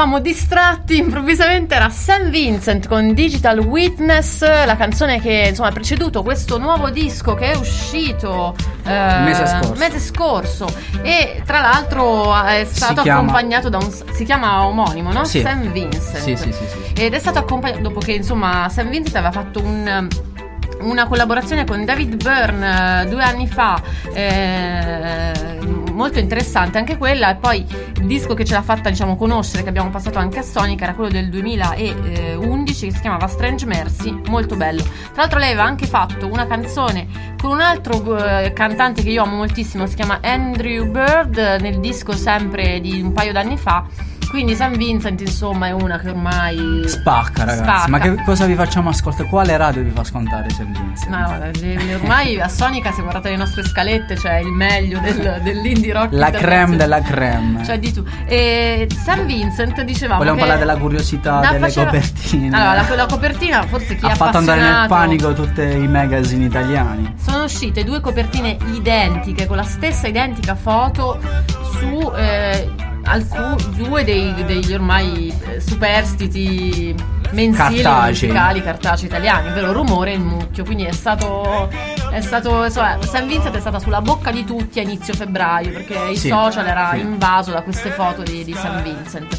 eravamo distratti, improvvisamente era Sam Vincent con Digital Witness, la canzone che insomma ha preceduto questo nuovo disco che è uscito eh, mese scorso. mese scorso e tra l'altro è stato chiama- accompagnato da un, si chiama omonimo, no? Sì. Sam Vincent. Sì, sì, sì, sì. Ed è stato accompagnato dopo che insomma Sam Vincent aveva fatto un una collaborazione con David Byrne eh, due anni fa, eh, molto interessante anche quella, e poi il disco che ce l'ha fatta diciamo conoscere, che abbiamo passato anche a Sonica, era quello del duemilaundici, che si chiamava Strange Mercy, molto bello. Tra l'altro lei aveva anche fatto una canzone con un altro eh, cantante che io amo moltissimo, si chiama Andrew Bird, nel disco sempre di un paio d'anni fa. Quindi Sam Vincent insomma è una che ormai Spacca, ragazzi. spacca. Ma che cosa vi facciamo ascoltare? Quale radio vi fa ascoltare Sam Vincent? No, no, ormai a Sonica, se guardate le nostre scalette, c'è il meglio del, dell'indie rock La creme internazionale. della creme. Cioè di tu. E Sam Vincent, dicevamo Vogliamo che parlare della curiosità la delle faceva- copertine. Allora, la, la copertina, forse chi ha è fatto andare nel appassionato- panico tutti i magazine italiani. Sono uscite due copertine identiche, con la stessa identica foto su eh, alcu- due dei, degli ormai eh, superstiti mensili Cartacei. musicali cartacei italiani, ovvero Rumore e il Mucchio. Quindi è stato è stato insomma, Sam Vincent è stata sulla bocca di tutti a inizio febbraio, perché i Sì, social era sì. invaso da queste foto di, di Sam Vincent.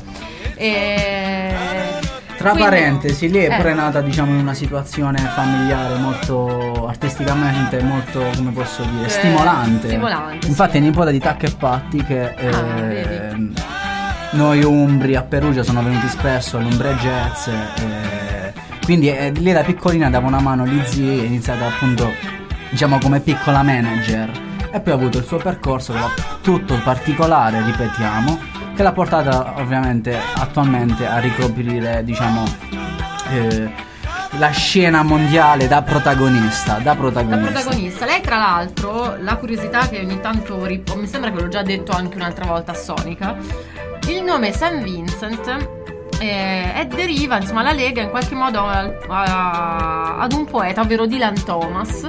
E Tra quindi- parentesi, lei è eh. pure nata diciamo in una situazione familiare molto artisticamente molto, come posso dire, Eh, stimolante. stimolante, Infatti sì. è nipote di Tacca e Patti che eh, Ah, vedi. noi umbri a Perugia sono venuti spesso all'Umbria Jazz, eh, quindi eh, lei da piccolina dava una mano agli zii, è iniziata appunto diciamo come piccola manager e poi ha avuto il suo percorso che era tutto particolare, ripetiamo, che l'ha portata ovviamente attualmente a ricoprire diciamo eh, la scena mondiale da protagonista, da Da protagonista. protagonista. Lei tra l'altro, la curiosità che ogni tanto rip- mi sembra che l'ho già detto anche un'altra volta a Sonica, il nome Sam Vincent eh, è deriva, insomma, la lega in qualche modo a- a- ad un poeta, ovvero Dylan Thomas,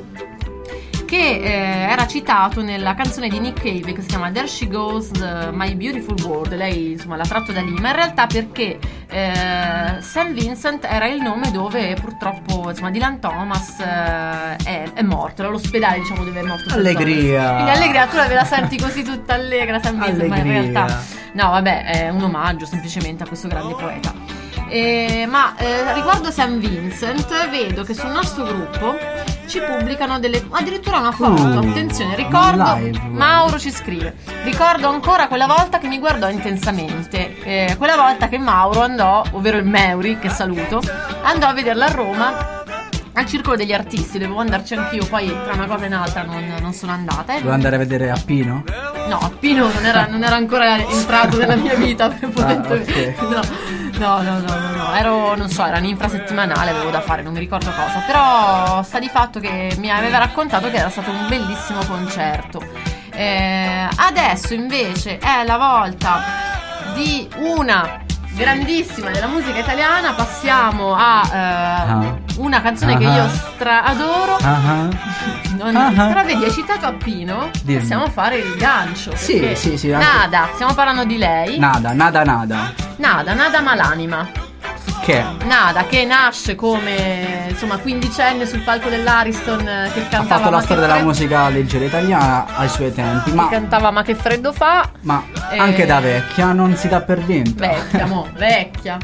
che eh, era citato nella canzone di Nick Cave che si chiama There She Goes, the My Beautiful World. Lei insomma l'ha tratto da lì, ma in realtà perché eh, Sam Vincent era il nome dove purtroppo insomma Dylan Thomas eh, è, è morto, era all'ospedale diciamo dove è morto. Sam Allegria. Thomas. Quindi allegria, tu la ve la senti così tutta allegra Sam Vincent, ma in Allegria. realtà no, vabbè, è un omaggio semplicemente a questo grande poeta. Eh, ma eh, riguardo Sam Vincent, vedo che sul nostro gruppo ci pubblicano delle, addirittura una foto. Uh, attenzione, ricordo, live. Mauro ci scrive: ricordo ancora quella volta che mi guardò intensamente, eh, quella volta che Mauro andò, ovvero il Mauri, che saluto, andò a vederla a Roma al Circolo degli Artisti. Dovevo andarci anch'io, poi tra una cosa e un'altra non, non sono andata. Devo andare a vedere a Pino? No, Pino non era, non era ancora entrato nella mia vita potentemente. ok. No, no, no, no, no, no, ero, non so, era un'infrasettimanale, avevo da fare, non mi ricordo cosa. Però sta di fatto che mi aveva raccontato che era stato un bellissimo concerto. Eh, adesso invece è la volta di una grandissima della musica italiana. Passiamo a eh, Ah. una canzone Ah. che io stra adoro. Ah, Non- Ah. Però vedi, hai citato a Pino. Dimmi. Possiamo fare il gancio. Sì, perché sì, sì, anche- Nada, stiamo parlando di lei. nada, nada, nada. Nada, Nada Malanima. Che? Nada, che nasce come insomma quindicenne sul palco dell'Ariston, eh, che Ha cantava fatto la Ma che storia della freddo- musica leggera italiana ai suoi tempi, che ma, cantava Ma che freddo fa. ma Eh, anche da vecchia non si dà per vinta. Vecchia, mo, vecchia.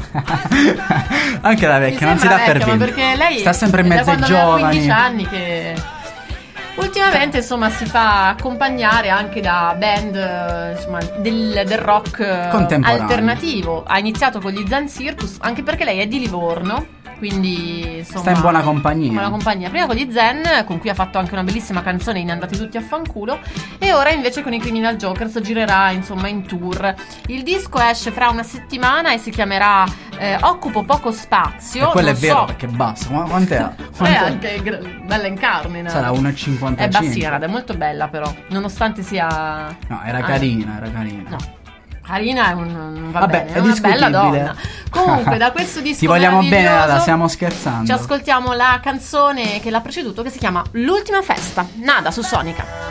Anche da Mi vecchia non si sembra dà per vecchia, ma vinta. perché lei sta sempre in è da mezzo ai quando aveva quindici giovani. anni che ultimamente insomma si fa accompagnare anche da band eh, insomma del, del rock eh, Contemporaneo. alternativo. Ha iniziato con gli Zen Circus, anche perché lei è di Livorno, quindi insomma Sta in buona compagnia. in buona compagnia. Prima con gli Zen, con cui ha fatto anche una bellissima canzone In Andati tutti a fanculo, e ora invece con i Criminal Jokers girerà insomma in tour. Il disco esce fra una settimana e si chiamerà eh, Occupo poco spazio. E quello è Non vero so- perché basta. Ma quant'è? lei Quant'è? è anche gra- bella in carne, no? Sarà uno e È cinquantacinque. bassina, è molto bella però, nonostante sia... No, era Ah, carina, era carina. No, carina è un... va Vabbè, bene, è è una bella discutibile. donna. Comunque, da questo disco Ti vogliamo bene, meraviglioso Nada, stiamo scherzando. ci ascoltiamo la canzone che l'ha preceduto, che si chiama L'ultima festa. Nada su Sonica.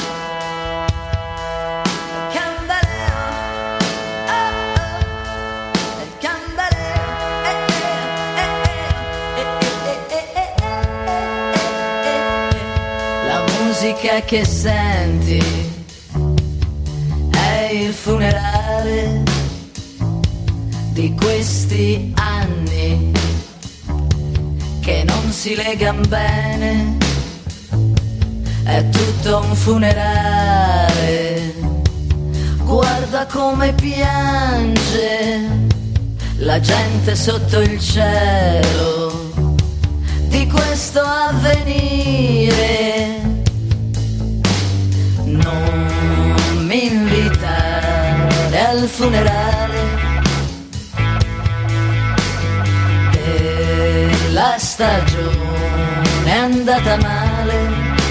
Come down, oh, oh. che che senti è il funerale di questi anni che non si legan bene, è tutto un funerale. Guarda come piange la gente sotto il cielo di questo avvenire. Non mi invitare al funerale della stagione è andata male,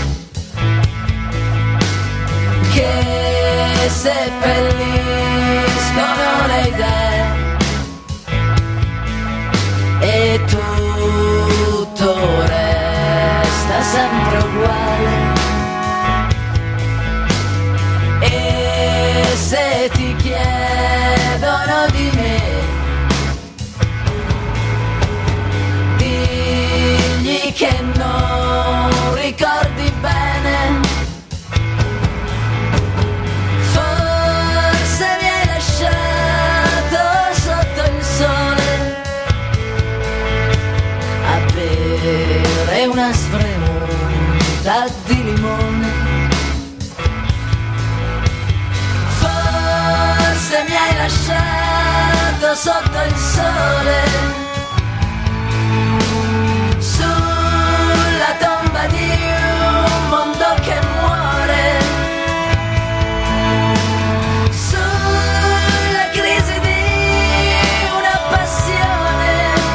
che seppelliscono le idee e tutto resta sempre uguale. E se ti chiedono di me, digli che non ricordi bene. Forse mi hai lasciato sotto il sole a bere una spremuta di limone. Forse mi hai lasciato sotto il sole sulla tomba di un mondo che muore, sulla crisi di una passione,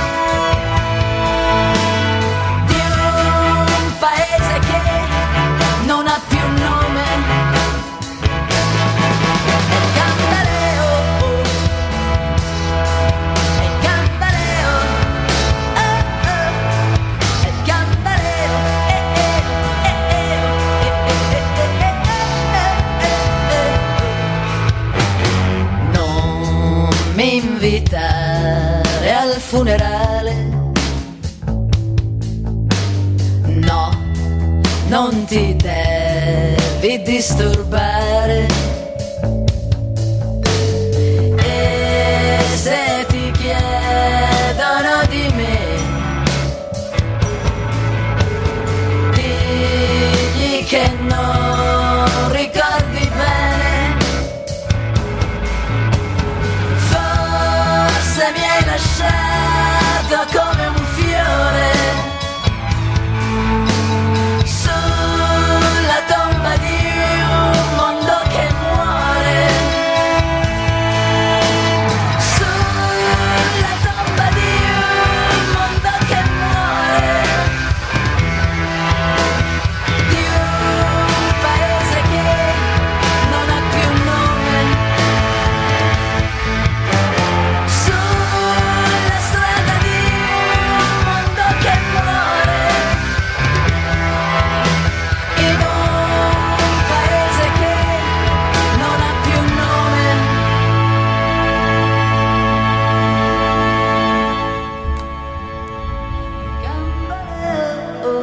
di un paese che non ha più nome. E Gambareo, e Gambareo, oh oh, e Gambareo, eh eh, eh eh, eh eh, non mi invitare al funerale, no, non ti devi disturbare. E se ti chiedono di me, digli che non ricordi bene. Forse mi hai lasciato come un fiore sulla tomba di un mondo che muore, sulla tomba di un mondo che muore, di un paese che non ha più nome, sulla strada di un mondo che muore, in un paese che non ha più nome. Gambareo,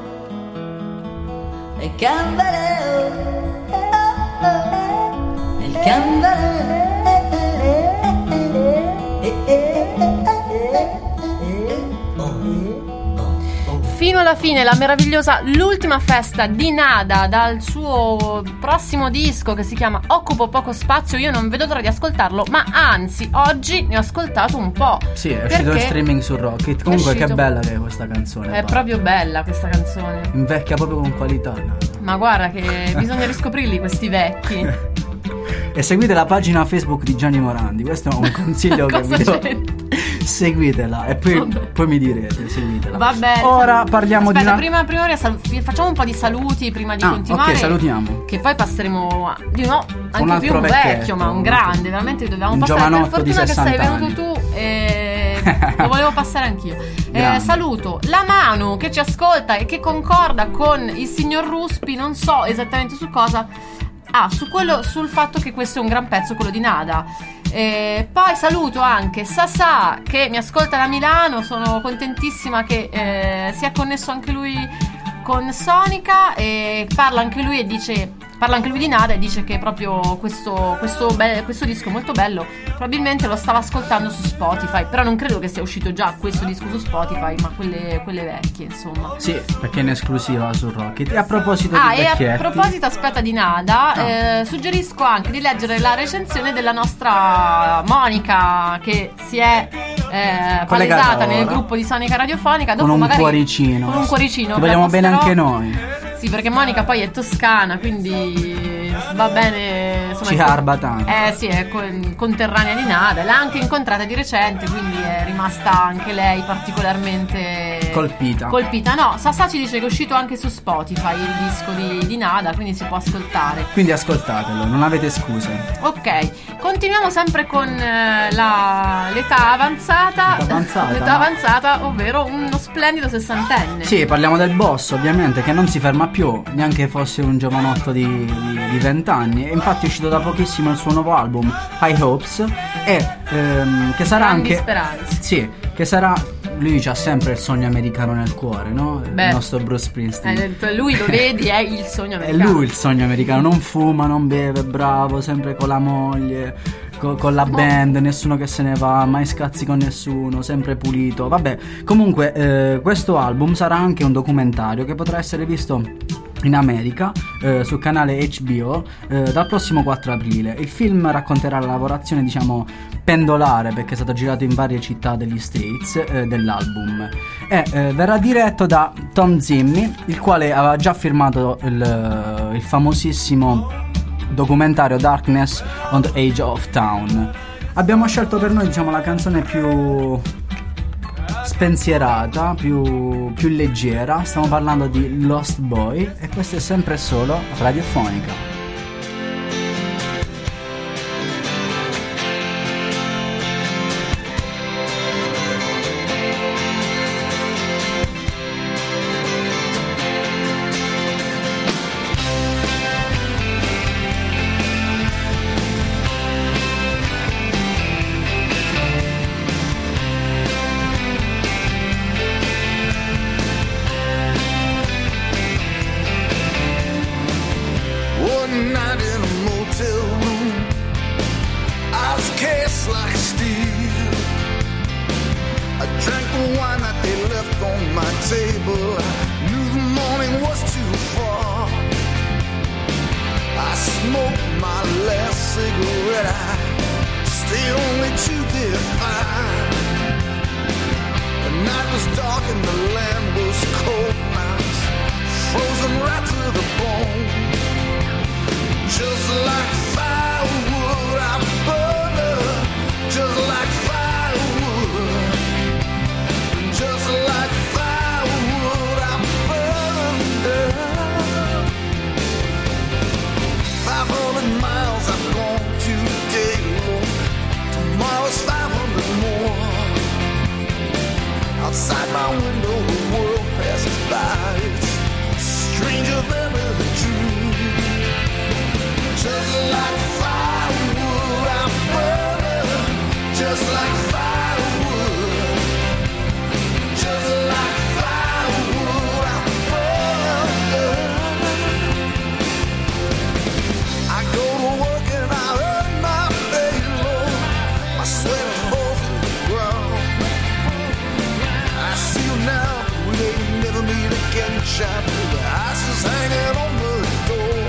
e Gambareo, oh, oh, il Gambareo. Fino alla fine la meravigliosa L'ultima festa di Nada dal suo prossimo disco che si chiama Occupo poco spazio. Io non vedo l'ora di ascoltarlo, ma anzi oggi ne ho ascoltato un po'. Sì, è uscito in perché streaming su Rocket. Comunque uscito- che bella che è questa canzone. È va. proprio bella questa canzone. Invecchia proprio con qualità. Ma guarda che bisogna riscoprirli questi vecchi. E seguite la pagina Facebook di Gianni Morandi. Questo è un consiglio che Cosa vi do. c'entra? Seguitela e poi, Vabbè. poi mi direte, seguitela. Va bene. Ora parliamo Aspetta, di una... prima, prima ora sal- facciamo un po' di saluti prima di Ah, continuare. ok, salutiamo. Che poi passeremo a, di no, anche Un altro più un vecchietto, vecchio, ma un un grande, altro- veramente dobbiamo un passare. Per giovanotto di fortuna che sei sessanta venuto tu e lo volevo passare anch'io. Eh, Grande. saluto la Manu che ci ascolta e che concorda con il signor Ruspi, non so esattamente su cosa. Ah, su quello, sul fatto che questo è un gran pezzo, quello di Nada. Eh, poi saluto anche Sasà che mi ascolta da Milano, sono contentissima che eh, sia connesso anche lui con Sonica e parla anche lui e dice parla anche lui di Nada e dice che proprio questo, questo, be- questo disco molto bello probabilmente lo stava ascoltando su Spotify, però non credo che sia uscito già questo disco su Spotify, ma quelle, quelle vecchie, insomma. Sì, perché è in esclusiva su Rocket. E a proposito ah, di e vecchietti, a proposito, aspetta, di Nada, No. eh, suggerisco anche di leggere la recensione della nostra Monica, che si è eh, palesata nel ora. gruppo di Sonica Radiofonica. Dopo con un magari, cuoricino. Con un cuoricino. Ti ve la vogliamo bene posterò. anche noi. Sì, perché Monica poi è toscana, quindi va bene. Insomma, Ci è co- garba tanto. Eh sì, è co- conterranea di Nada. L'ha anche incontrata di recente, quindi è rimasta anche lei particolarmente Colpita. Colpita. No, Sassà ci dice che è uscito anche su Spotify il disco di, di Nada, quindi si può ascoltare. Quindi ascoltatelo, non avete scuse. Ok, continuiamo sempre con eh, la, l'età avanzata. L'età avanzata, L'età ma- avanzata, ovvero uno splendido sessantenne. Sì, parliamo del boss, ovviamente, che non si ferma più, neanche fosse un giovanotto di, di, di venti anni. E infatti è uscito da pochissimo il suo nuovo album, High Hopes, e ehm, che sarà Grandi anche... speranze. Sì, che sarà... Lui c'ha sempre il sogno americano nel cuore, no? Beh, il nostro Bruce Springsteen. Hai detto, lui lo vedi, è il sogno È americano. lui il sogno americano, non fuma, non beve, bravo, sempre con la moglie, co- con la band, nessuno che se ne va, mai scazzi con nessuno, sempre pulito. Vabbè, comunque eh, questo album sarà anche un documentario che potrà essere visto in America eh, sul canale H B O eh, dal prossimo quattro aprile. Il film racconterà la lavorazione, diciamo, pendolare, perché è stato girato in varie città degli States, eh, dell'album, e eh, verrà diretto da Tom Zimmy, il quale aveva già firmato il, il famosissimo documentario Darkness on the Edge of Town. Abbiamo scelto per noi, diciamo, la canzone più spensierata, più, più leggera. Stiamo parlando di Lost Boy e questo è sempre solo Radiofonica. One night in a motel room, I was cast like steel. I drank the wine that they left on my table. I knew the morning was too far. I smoked my last cigarette. I stayed only to define. The night was dark and the land was cold. And I was frozen right to the bone. Just like firewood, I burn up. Just like firewood. Just like firewood, I burn up. Five hundred miles I've gone today. Tomorrow's five hundred more. Outside my window, the world passes by. It's stranger than a dream. Just like firewood, I burn up. Just like firewood. Just like firewood, I burn up. I go to work and I earn my pay low. My sweat falls to the ground. I see you now, we may never meet again, child. The ice is hanging on the door.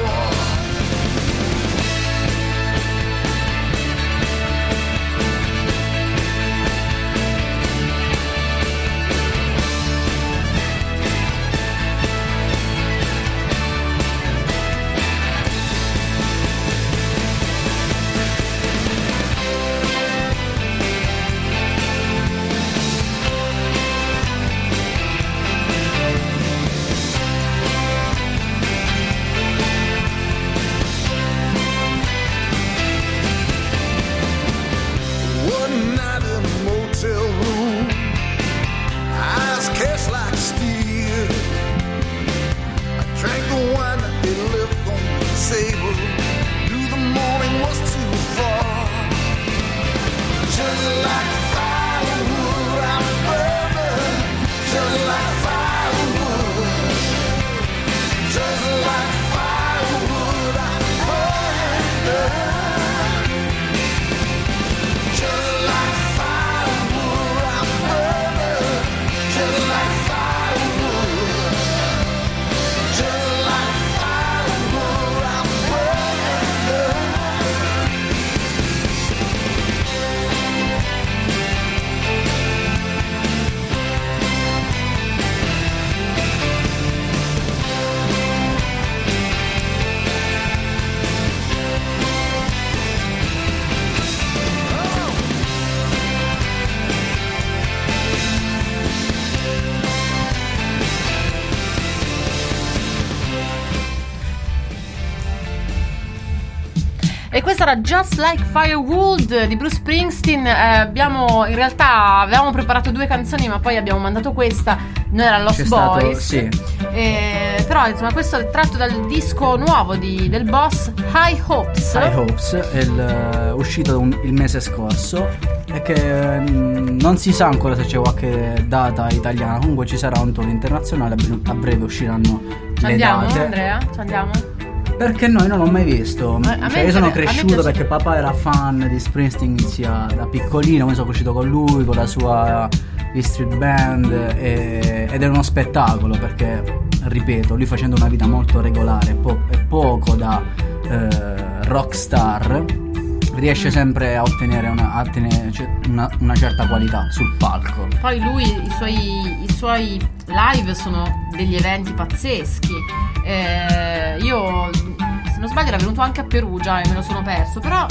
E questa era Just Like Firewood di Bruce Springsteen. eh, Abbiamo in realtà avevamo preparato due canzoni, ma poi abbiamo mandato questa. Noi era Lost C'è stato- Boys, sì. eh, però insomma questo è tratto dal disco nuovo di, del boss, High Hopes. High Hopes, è il, eh, uscito un- il mese scorso e che mm, non si sa ancora se c'è qualche data italiana. Comunque ci sarà un tour internazionale, a bre- a breve usciranno Ci le andiamo, date. Andrea? Ci andiamo? Perché noi non l'ho mai visto. A- a me Cioè, io sono inter- a me cresciuto piace- perché papà era fan di Springsteen sia da piccolino, poi sono cresciuto con lui, con la sua E Street Band e- ed è uno spettacolo perché, ripeto, lui facendo una vita molto regolare po- e poco da eh, rockstar, riesce sempre a ottenere una, a tenere- cioè, una, una certa qualità sul palco. Poi lui, i suoi, i suoi live sono degli eventi pazzeschi. Eh, io, se non sbaglio, era venuto anche a Perugia e me lo sono perso, però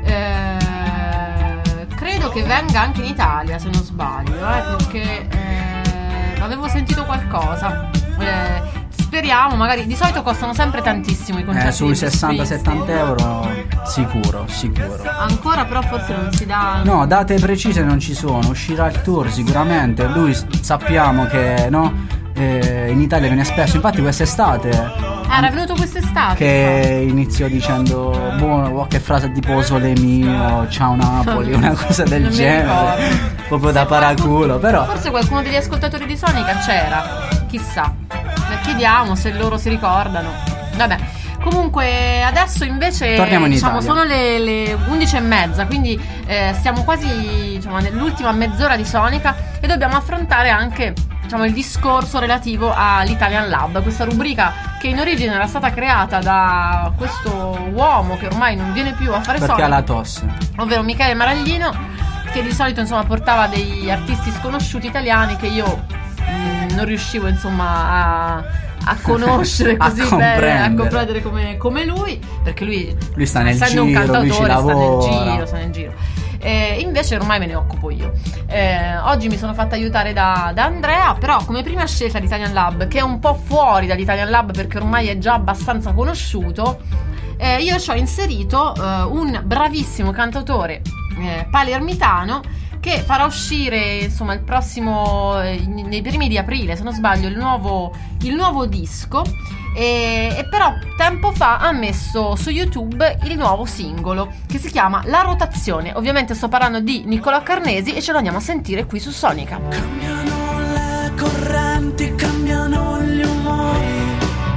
eh, credo che venga anche in Italia, se non sbaglio, eh, perché eh, avevo sentito qualcosa. Eh, speriamo, magari. Di solito costano sempre tantissimo i concerti Eh, sui di sessanta Springsteen. settanta euro sicuro, sicuro. Ancora però forse non si dà. No, date precise non ci sono, uscirà il tour sicuramente. Lui s- sappiamo che no, eh, in Italia viene spesso, infatti quest'estate Ah, era venuto quest'estate. che iniziò dicendo buono, qualche frase tipo sole mio, ciao Napoli, una cosa del Non mi genere, ricordo. proprio da Se paraculo, qualcuno- però Forse qualcuno degli ascoltatori di Sonica c'era, chissà. Le chiediamo se loro si ricordano. Vabbè. Comunque adesso invece Torniamo in diciamo Italia. sono le, le undici e mezza, quindi eh, siamo quasi diciamo, nell'ultima mezz'ora di Sonica e dobbiamo affrontare anche diciamo, il discorso relativo all'Italian Lab, questa rubrica che in origine era stata creata da questo uomo che ormai non viene più a fare perché Sonica, ha la tosse. ovvero Michele Maraglino, che di solito insomma portava degli artisti sconosciuti italiani che io mh, non riuscivo insomma a, a conoscere A così bene, a comprendere. comprendere come, come lui, perché lui, Lui sta nel essendo un giro, lui cantautore, ci sta nel lavora. giro, sta nel giro. Eh, invece ormai me ne occupo io. Eh, oggi mi sono fatta aiutare da, da Andrea, però come prima scelta di Italian Lab, che è un po' fuori dall'Italian Lab perché ormai è già abbastanza conosciuto, eh, io ci ho inserito eh, un bravissimo cantautore eh, palermitano che farà uscire insomma il prossimo eh, nei primi di aprile, se non sbaglio, il nuovo, il nuovo disco. E, e però tempo fa ha messo su YouTube il nuovo singolo che si chiama La Rotazione. Ovviamente sto parlando di Niccolò Carnesi e ce lo andiamo a sentire qui su Sonica. Cambiano le correnti, cambiano gli umori,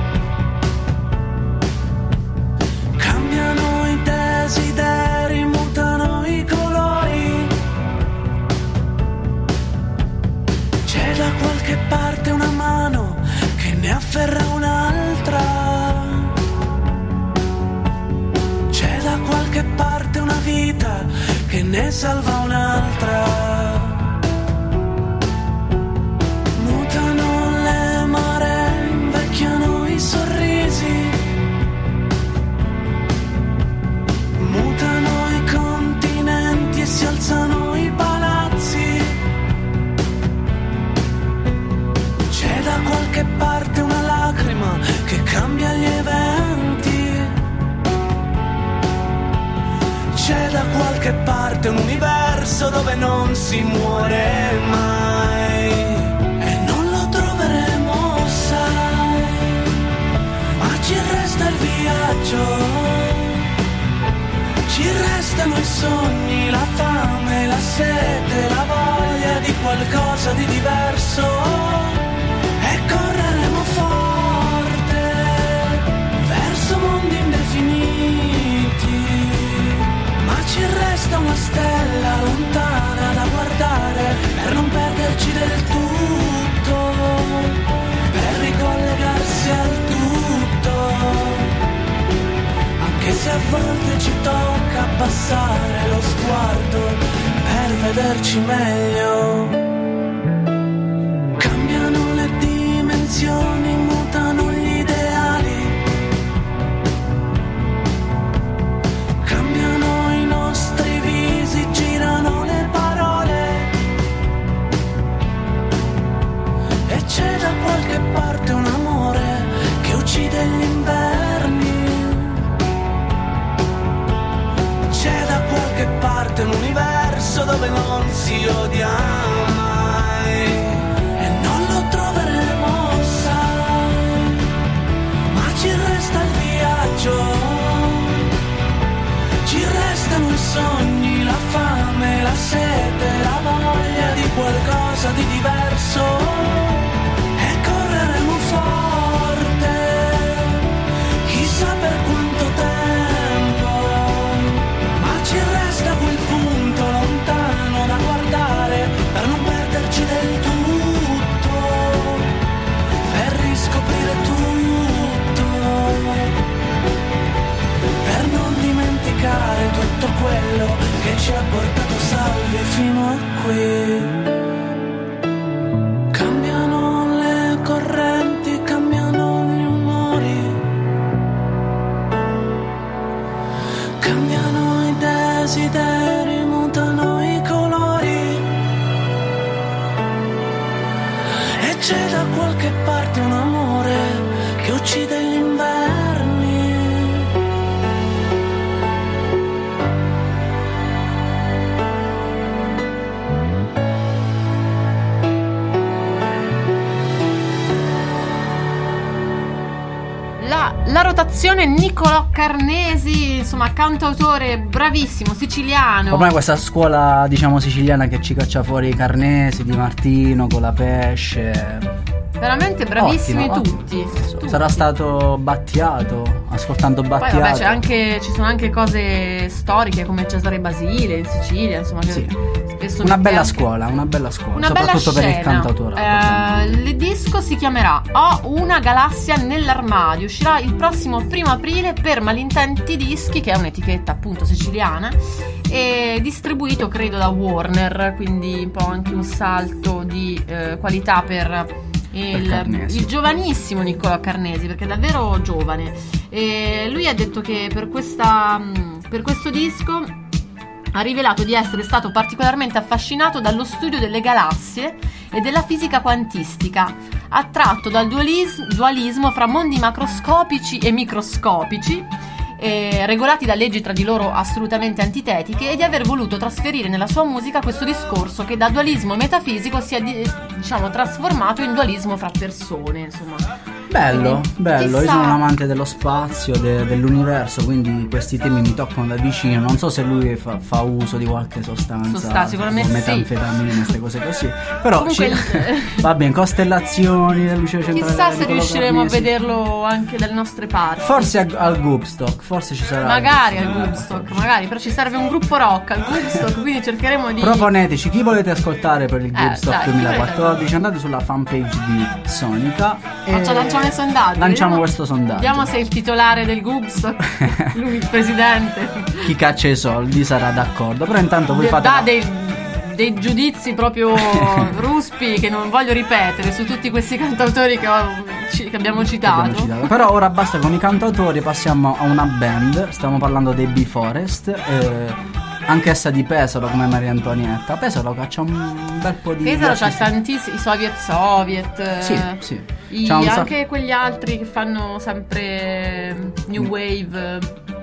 cambiano i desideri, mutano i colori. C'è da qualche parte una mano che ne afferra un'altra. C'è da qualche parte una vita che ne salva un'altra. Mutano le maree, invecchiano i sorrisi, mutano i continenti e si alzano i palazzi. C'è da qualche parte una lacrima che cambia gli eventi. C'è da qualche parte un universo dove non si muore mai. E non lo troveremo, sai, ma ci resta il viaggio, ci restano i sogni, la fame, la sete, la voglia di qualcosa di diverso. E correremo forte verso mondi indefiniti, ma ci resta una stella lontana da guardare per non perderci del tutto, per ricollegarsi al tutto, anche se a volte ci tocca abbassare lo sguardo per vederci meglio. Cambiano le dimensioni, mutano gli ideali, cambiano i nostri visi, girano le parole. E c'è da qualche parte un amore che uccide gli inverni. parte un universo dove non si odia mai. E non lo troveremo, sai, ma ci resta il viaggio, ci restano i sogni, la fame, la sete, la voglia di qualcosa di diverso. E correremo forte, chissà per quanto tempo, ma ci resta quel punto lontano da guardare per non perderci del tutto, per riscoprire tutto, per non dimenticare tutto quello che ci ha portato salvi fino a qui. Cambiano le correnti, cambiano gli umori, cambiano i desideri, mutano i colori, e c'è da qualche parte un amore che uccide gli inverni. La, la rotazione Niccolò Carnesi, insomma, cantautore bravissimo, siciliano. Ormai questa scuola, diciamo, siciliana che ci caccia fuori i Carnesi, Di Martino, Colapesce. Veramente bravissimi Ottimo, tutti. ottimo. tutti. Sarà stato Battiato, ascoltando Poi Battiato. vabbè, c'è anche, ci sono anche cose storiche come Cesare Basile in Sicilia, insomma, che Sì. spesso Una mette bella anche- scuola, una bella scuola, Una bella soprattutto per il scena. cantautore. Eh, il disco si chiamerà Ho una galassia nell'armadio. Uscirà il prossimo primo aprile per Malintenti Dischi, che è un'etichetta appunto siciliana, e distribuito credo da Warner, quindi un po' anche un salto di eh, qualità per il, Carnesi. il giovanissimo Niccolò Carnesi, perché è davvero giovane. E lui ha detto che per questa mh, per questo disco ha rivelato di essere stato particolarmente affascinato dallo studio delle galassie e della fisica quantistica, attratto dal dualismo, dualismo fra mondi macroscopici e microscopici, eh, regolati da leggi tra di loro assolutamente antitetiche, e di aver voluto trasferire nella sua musica questo discorso che da dualismo metafisico si è di- diciamo trasformato in dualismo fra persone, insomma. Bello, Quindi, bello, io chissà- sono un amante dello spazio, de- dell'universo, quindi questi temi mi toccano da vicino. Non so se lui fa, fa uso di qualche sostanza, Sosta- sicuramente tipo sì. metanfetamine, queste cose così. Però Comunque ci- il- va bene, costellazioni, la luce centrale. Chissà di se Niccolò riusciremo a Carnesi. vederlo anche dalle nostre parti. Forse a- al Goopstock, forse ci sarà. Magari al Woodstock, magari, però ci serve un gruppo rock al Woodstock, quindi cercheremo di... Proponeteci chi volete ascoltare per il Eh, Goopstock dai, chi duemilaquattordici. Andate sulla fanpage di Sonica e Faccia- lanciamo il sondaggio. Lanciamo vediamo- questo sondaggio. Vediamo se il titolare del Woodstock, lui il presidente, Chi caccia i soldi sarà d'accordo. Però intanto voi fate dà la- dei, dei giudizi proprio ruspi che non voglio ripetere su tutti questi cantautori che, ho- ci- che abbiamo citato. abbiamo citato. Però ora basta con i cantautori, passiamo a una band. Stiamo parlando dei Bee Forest, eh, anch'essa di Pesaro come Maria Antonietta. Pesaro caccia un bel po' di Pesaro di c'ha artisti. tantissimi, i Soviet Soviet, eh, Sì, sì. i- C'ha un sa- anche quegli altri che fanno sempre New Wave,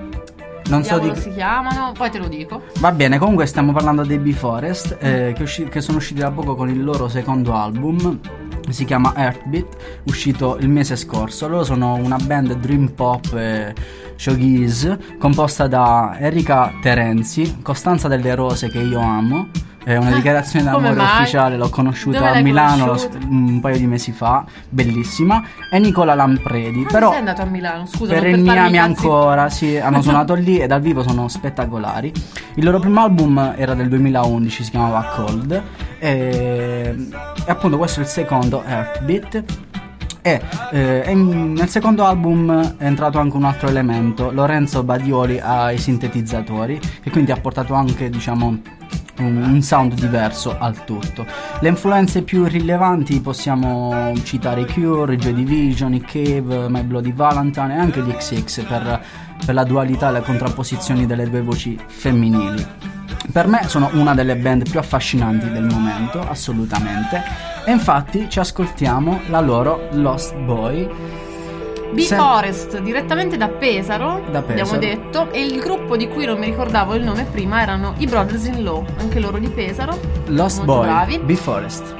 Non so diavolo di si chiamano, poi te lo dico. Va bene, comunque stiamo parlando dei Bee Forest, eh, che, usci- che sono usciti da poco con il loro secondo album. Si chiama Heartbeat, uscito il mese scorso. Loro sono una band dream pop e showgaze composta da Erika Terenzi, Costanza delle Rose, che io amo. È una dichiarazione Come d'amore mai? ufficiale, l'ho conosciuta Dove a l'hai Milano lo- conosciuta? un paio di mesi fa, bellissima. E Nicola Lampredi. Ma Però sei andato a Milano, scusa, per non il per farmi Miami i cazzi- ancora, sì, hanno suonato lì e dal vivo sono spettacolari. Il loro primo album era del duemilaundici, si chiamava Cold, e, e appunto questo è il secondo, Heartbeat. E eh, e in- nel secondo album è entrato anche un altro elemento, Lorenzo Badioli ai sintetizzatori, che quindi ha portato anche, diciamo, un un sound diverso al tutto. Le influenze più rilevanti possiamo citare i Cure, i Joy Division, i Cave, My Bloody Valentine e anche gli X X per, per la dualità e le contrapposizioni delle due voci femminili. Per me sono una delle band più affascinanti del momento, assolutamente. E infatti ci ascoltiamo la loro Lost Boy, B-Forest, direttamente da Pesaro, Da abbiamo Pesaro. detto, e il gruppo di cui non mi ricordavo il nome prima erano i Brothers in Law, anche loro di Pesaro. Lost molto Boy, bravi. B-Forest.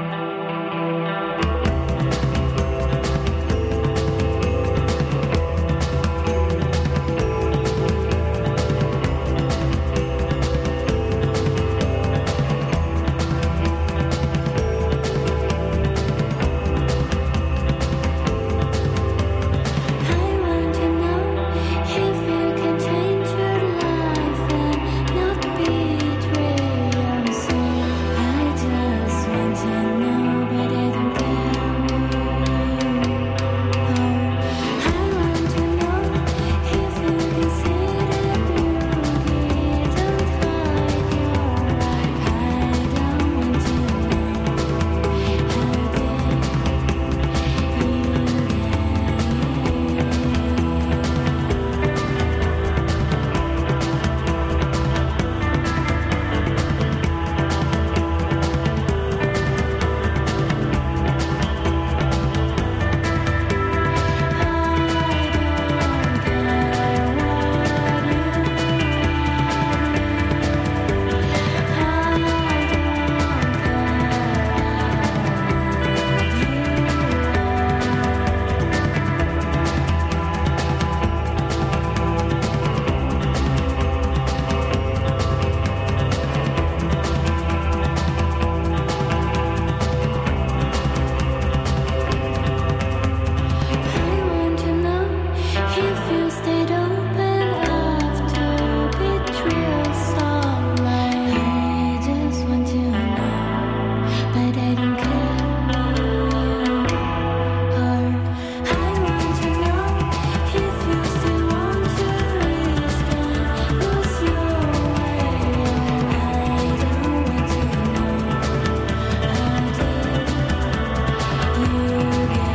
I want to know if you can change your life and not betray your soul. I just want to know, but I don't care. Oh, I want to know if you can see the beauty. Don't hide your eye. I don't want to know how did you get here. I want to know if you stayed open after betrayal so long. I just want to know, but I don't care who you are. I want to know if you still want to risk and lose your way. I don't want to know how did you get here.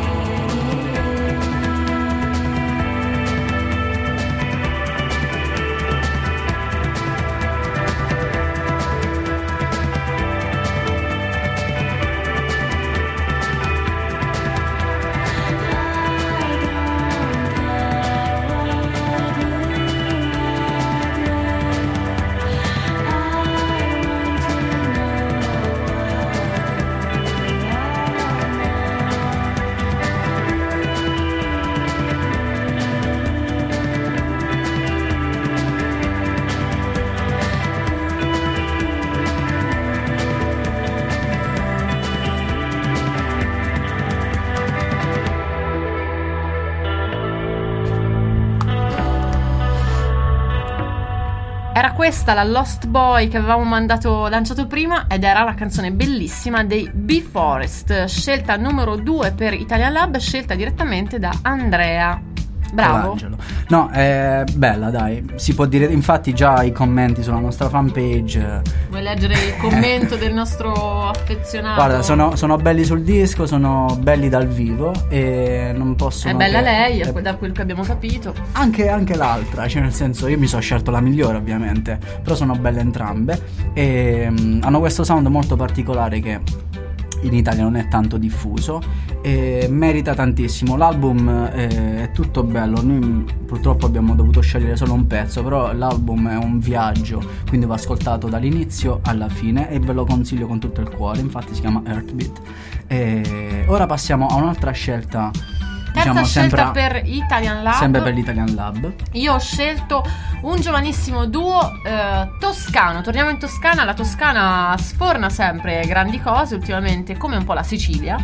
Era questa la Lost Boy che avevamo mandato lanciato prima ed era la canzone bellissima dei B-Forest, scelta numero due per Italian Lab, scelta direttamente da Andrea. Bravo. Colangelo. No, è bella, dai. Si può dire, infatti, già i commenti sulla nostra fanpage. Vuoi leggere il commento del nostro affezionato? Guarda, sono, sono belli sul disco, sono belli dal vivo e non posso. È bella lei, è da quello che abbiamo capito. Anche, anche l'altra, cioè nel senso, io mi sono scelto la migliore ovviamente, però sono belle entrambe e mm, hanno questo sound molto particolare che in Italia non è tanto diffuso e merita tantissimo. L'album eh, è tutto bello, noi purtroppo abbiamo dovuto scegliere solo un pezzo, però l'album è un viaggio, quindi va ascoltato dall'inizio alla fine e ve lo consiglio con tutto il cuore, infatti si chiama Heartbeat. E ora passiamo a un'altra scelta. Terza Diciamo scelta sempre, per Italian Lab. sempre per l'Italian Lab. Io ho scelto un giovanissimo duo eh, toscano. Torniamo in Toscana. La Toscana sforna sempre grandi cose ultimamente, come un po' la Sicilia.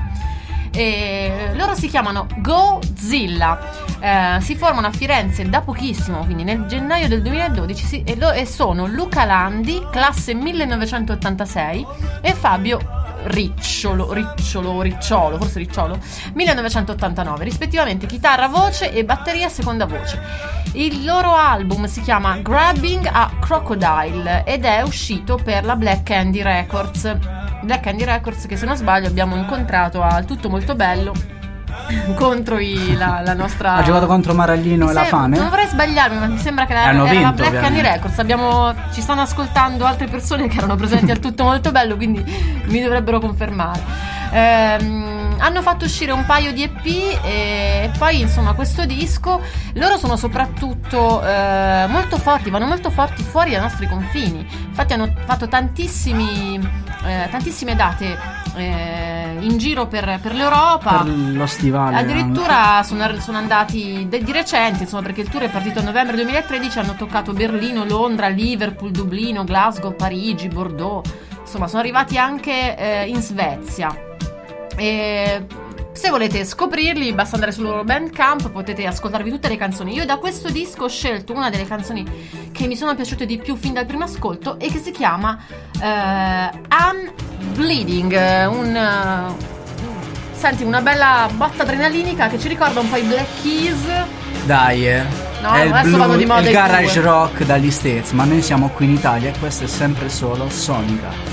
E loro si chiamano Gozilla. Eh, si formano a Firenze da pochissimo, quindi nel gennaio del duemiladodici, si- e, lo- e sono Luca Landi, classe millenovecentottantasei, e Fabio Ricciolo, Ricciolo, Ricciolo, forse Ricciolo, millenovecentottantanove, rispettivamente chitarra, voce e batteria seconda voce. Il loro album si chiama Grabbing a Crocodile ed è uscito per la Black Candy Records. Black Candy Records che, se non sbaglio, abbiamo incontrato al Tutto Molto Bello contro i, la, la nostra. Ha giocato contro Maraglino Mi e la sem- Fame. Non vorrei sbagliarmi, ma mi sembra che la, Hanno era la vinto, Black Candy ovviamente. Records. Abbiamo, ci stanno ascoltando altre persone che erano presenti al Tutto Molto Bello, quindi mi dovrebbero confermare. Ehm, hanno fatto uscire un paio di E P e, e poi insomma questo disco. Loro sono soprattutto eh, molto forti, vanno molto forti fuori dai nostri confini. Infatti hanno fatto tantissimi eh, tantissime date eh, in giro per, per l'Europa, Per lo stivale. addirittura sono, sono andati de- di recente, insomma, perché il tour è partito a novembre duemilatredici, hanno toccato Berlino, Londra, Liverpool, Dublino, Glasgow, Parigi, Bordeaux, insomma sono arrivati anche eh, in Svezia. E se volete scoprirli basta andare sul loro Bandcamp, potete ascoltarvi tutte le canzoni. Io da questo disco ho scelto una delle canzoni che mi sono piaciute di più fin dal primo ascolto e che si chiama eh, I'm Bleeding, un, uh, senti, una bella botta adrenalinica che ci ricorda un po' i Black Keys. Dai, eh. No, è il, adesso blu- vanno di moda il i garage due. rock dagli States, ma noi siamo qui in Italia e questo è sempre solo Sonica.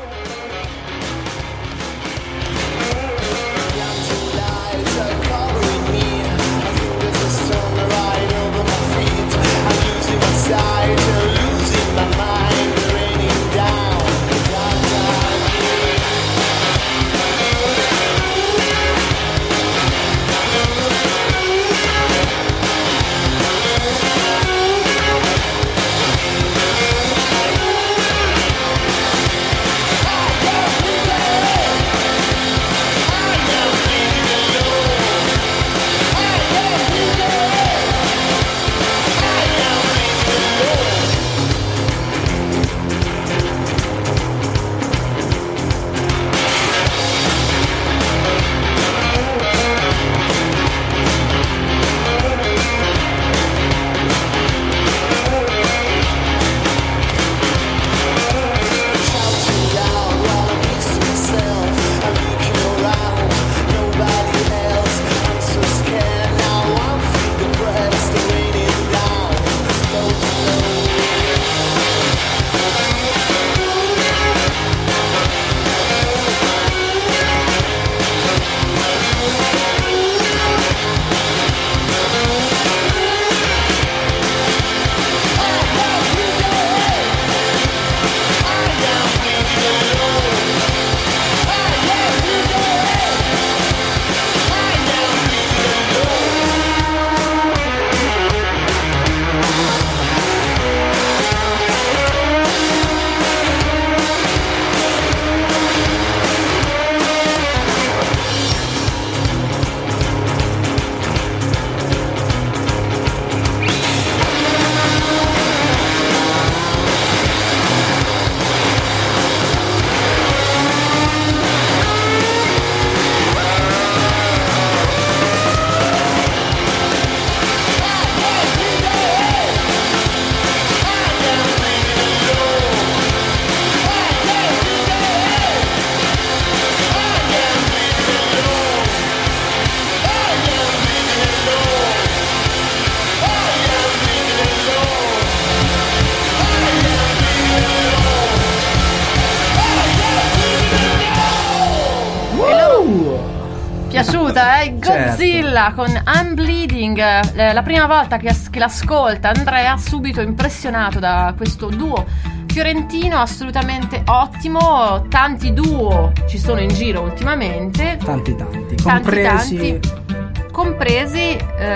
Piaciuta, eh? Godzilla con I'm Bleeding. Eh, La prima volta che, as- che l'ascolta Andrea, subito impressionato da questo duo fiorentino assolutamente ottimo. Tanti duo ci sono in giro ultimamente, Tanti tanti, tanti compresi tanti, compresi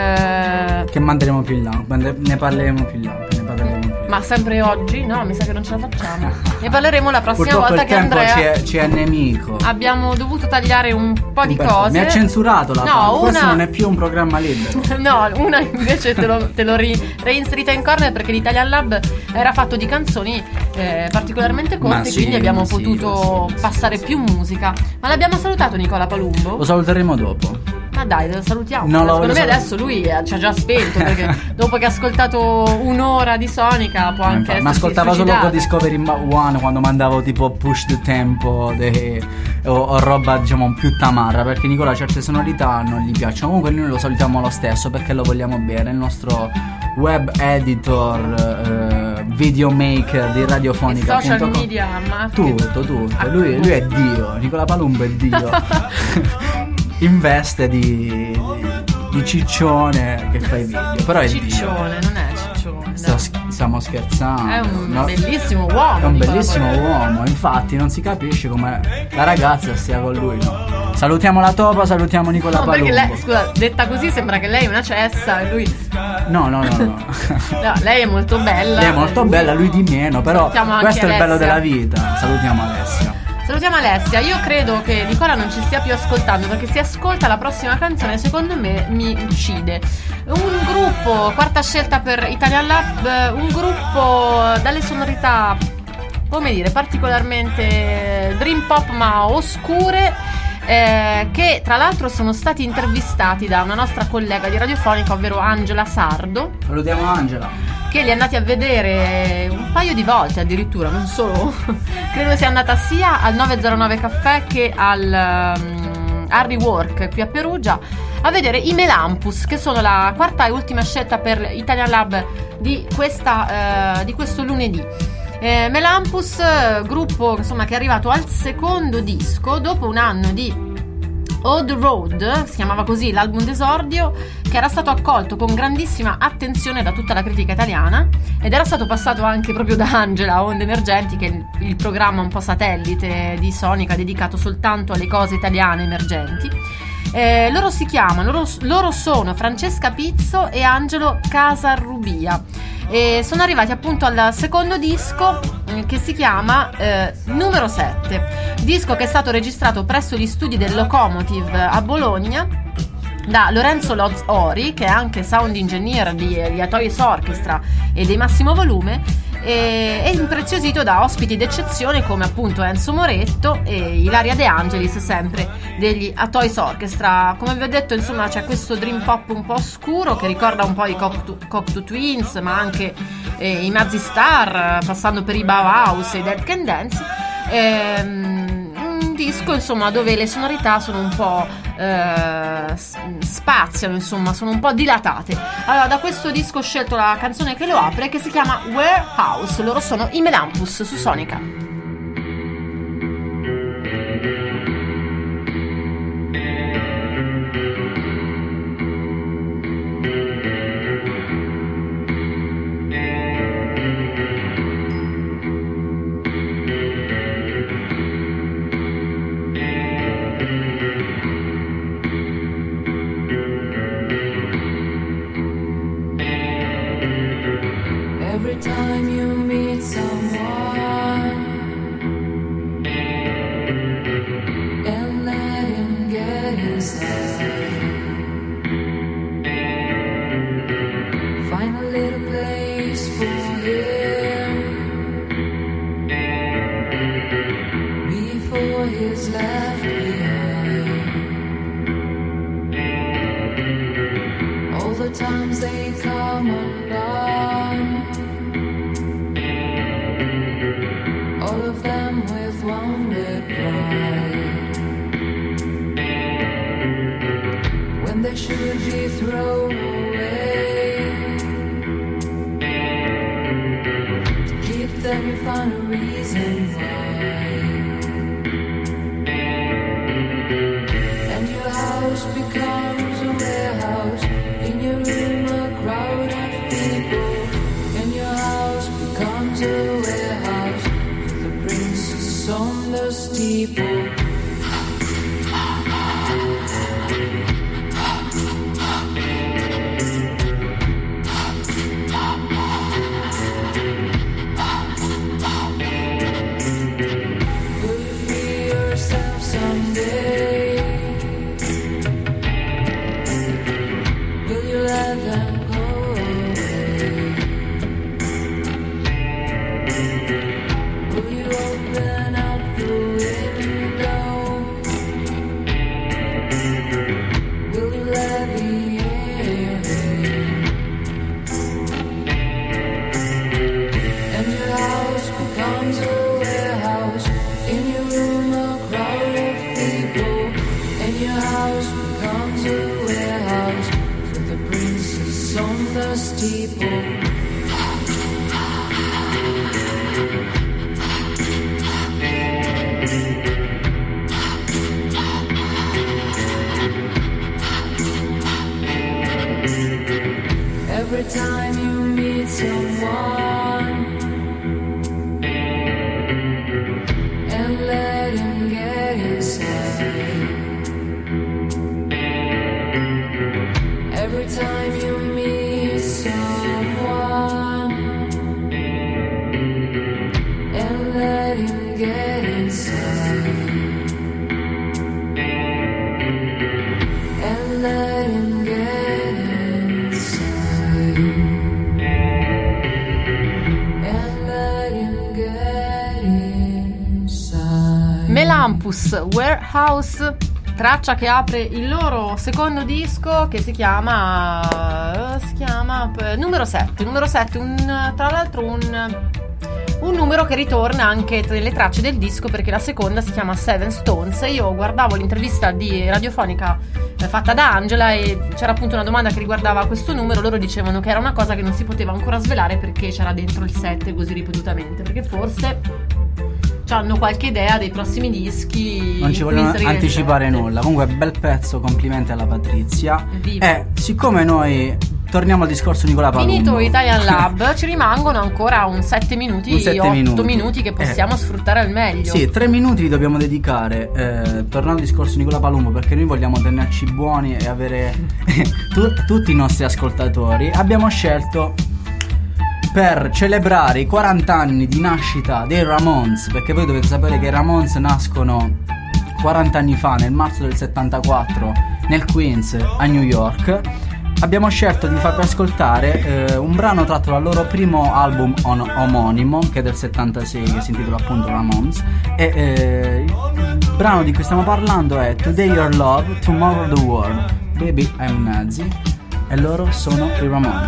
eh, che manderemo più in là, mande- ne parleremo più in là, ne parleremo più in là. ma sempre oggi, no? Mi sa che non ce la facciamo. Ne parleremo la prossima Purtroppo volta il che tempo Andrea ci è, ci è nemico. abbiamo dovuto tagliare un po' di Beh, cose. Mi ha censurato la No, parte. Questo una- non è più un programma libero. No, una invece te l'ho, te l'ho ri- reinserita in corner perché l'Italian Lab era fatto di canzoni eh, particolarmente corte, Ma sì, quindi abbiamo ma sì, potuto ma sì, passare più musica. Ma l'abbiamo salutato Nicola Palumbo? Lo saluteremo dopo. Ma dai, lo salutiamo. Non lo Secondo me voglio salut- adesso lui eh, ci ha già spento perché dopo che ha ascoltato un'ora di Sonica può anche Ma essersi ascoltava solo suicidato. con Discovery One quando mandavo tipo Push the Tempo de- o, o roba diciamo più tamarra, perché Nicola certe sonorità non gli piacciono. Comunque noi lo salutiamo lo stesso perché lo vogliamo bene. Il nostro web editor, eh, videomaker di E radiofonica social punto com. media, marketing. Tutto, tutto. Ah, Lui, lui è Dio. Nicola Palumbo è Dio. In veste di, di, di ciccione che fa i video. Però è Dio. Ciccione, non è ciccione. Sto no. sch- stiamo scherzando. È un no? bellissimo uomo. È un Nicola bellissimo Palumbo. uomo, infatti non si capisce come la ragazza stia con lui, no? Salutiamo la Topa, salutiamo Nicola No, perché Palumbo. lei, scusa, detta così sembra che lei è una cessa e lui... No, no, no, no. No, lei è molto bella. Lei è molto bella, lui di meno, però Salutiamo anche questo è il bello Alessia. della vita. Salutiamo Alessia. Salutiamo Alessia. Io credo che Nicola non ci stia più ascoltando, perché se ascolta la prossima canzone secondo me mi uccide. Un gruppo, quarta scelta per Italian Lab, un gruppo dalle sonorità, come dire, particolarmente dream pop ma oscure, eh, che tra l'altro sono stati intervistati da una nostra collega di radiofonica, ovvero Angela Sardo, Salutiamo Angela. che li è andati a vedere un paio di volte addirittura, non solo. Credo sia andata sia al novecentonove Caffè che al um, Harry Work qui a Perugia a vedere i Melampus, che sono la quarta e ultima scelta per Italian Lab di, questa, eh, di questo lunedì. Eh, Melampus, eh, gruppo insomma, che è arrivato al secondo disco dopo un anno di Old Road, si chiamava così l'album d'esordio, che era stato accolto con grandissima attenzione da tutta la critica italiana ed era stato passato anche proprio da Angela Onde Emergenti, che è il, il programma un po' satellite di Sonica dedicato soltanto alle cose italiane emergenti. Eh, loro si chiamano, loro, loro sono Francesca Pizzo e Angelo Casarrubia e sono arrivati appunto al secondo disco, eh, che si chiama eh, Numero sette, disco che è stato registrato presso gli studi del Locomotive a Bologna da Lorenzo Loz Ori, che è anche sound engineer di, di Atoys Orchestra e dei Massimo Volume, e è impreziosito da ospiti d'eccezione come appunto Enzo Moretto e Ilaria De Angelis, sempre degli Atoys Orchestra. Come vi ho detto, insomma, c'è questo dream pop un po' scuro che ricorda un po' i Cocteau Cocteau Twins, ma anche eh, i Mazzy Star, passando per i Bauhaus e i Dead Can Dance. Ehm, un disco insomma dove le sonorità sono un po' eh, spaziano, insomma sono un po' dilatate. Allora, da questo disco ho scelto la canzone che lo apre, che si chiama Warehouse. Loro sono i Melampus su Sonica. Every time you meet someone and let him get inside, find a little place for him before he's left behind. All the times they come undone, all of them with wounded pride, when they should be thrown away. To keep them you find a reason why, and your house becomes a warehouse, in your room a crowd of people, and your house becomes a warehouse, on the steeple. Will you free yourself someday? Will you let them go away? Will you open up the window? Will you let the air in? And your house becomes a warehouse, in your room a crowd of people, and your house becomes a warehouse with the princess on the steeple. Every time you meet someone and let him get inside, Campus Warehouse, traccia che apre il loro secondo disco che si chiama si chiama eh, numero sette. Numero sette, un, tra l'altro un un numero che ritorna anche tra le tracce del disco, perché la seconda si chiama Seven Stones. E io guardavo l'intervista di radiofonica eh, fatta da Angela e c'era appunto una domanda che riguardava questo numero. Loro dicevano che era una cosa che non si poteva ancora svelare perché c'era dentro il sette così ripetutamente, perché forse hanno qualche idea dei prossimi dischi. Non ci vogliono anticipare nulla. Comunque bel pezzo, complimenti alla Patrizia. Viva. E siccome noi torniamo al discorso Nicola Palumbo, finito Italian Lab ci rimangono ancora un sette minuti, Un sette otto minuti. minuti che possiamo Eh. sfruttare al meglio. Sì, tre minuti li dobbiamo dedicare, eh, tornando al discorso Nicola Palumbo, perché noi vogliamo tenerci buoni e avere tu- tutti i nostri ascoltatori. Abbiamo scelto, per celebrare i quaranta anni di nascita dei Ramones, perché voi dovete sapere che i Ramones nascono quaranta anni fa, nel marzo del settantaquattro, nel Queens, a New York. Abbiamo scelto di farvi ascoltare eh, un brano tratto dal loro primo album on- omonimo, che è del settantasei, che si intitola appunto Ramones. E eh, il brano di cui stiamo parlando è Today Your Love, Tomorrow the World, Baby I'm Nazi. E loro sono i Ramones.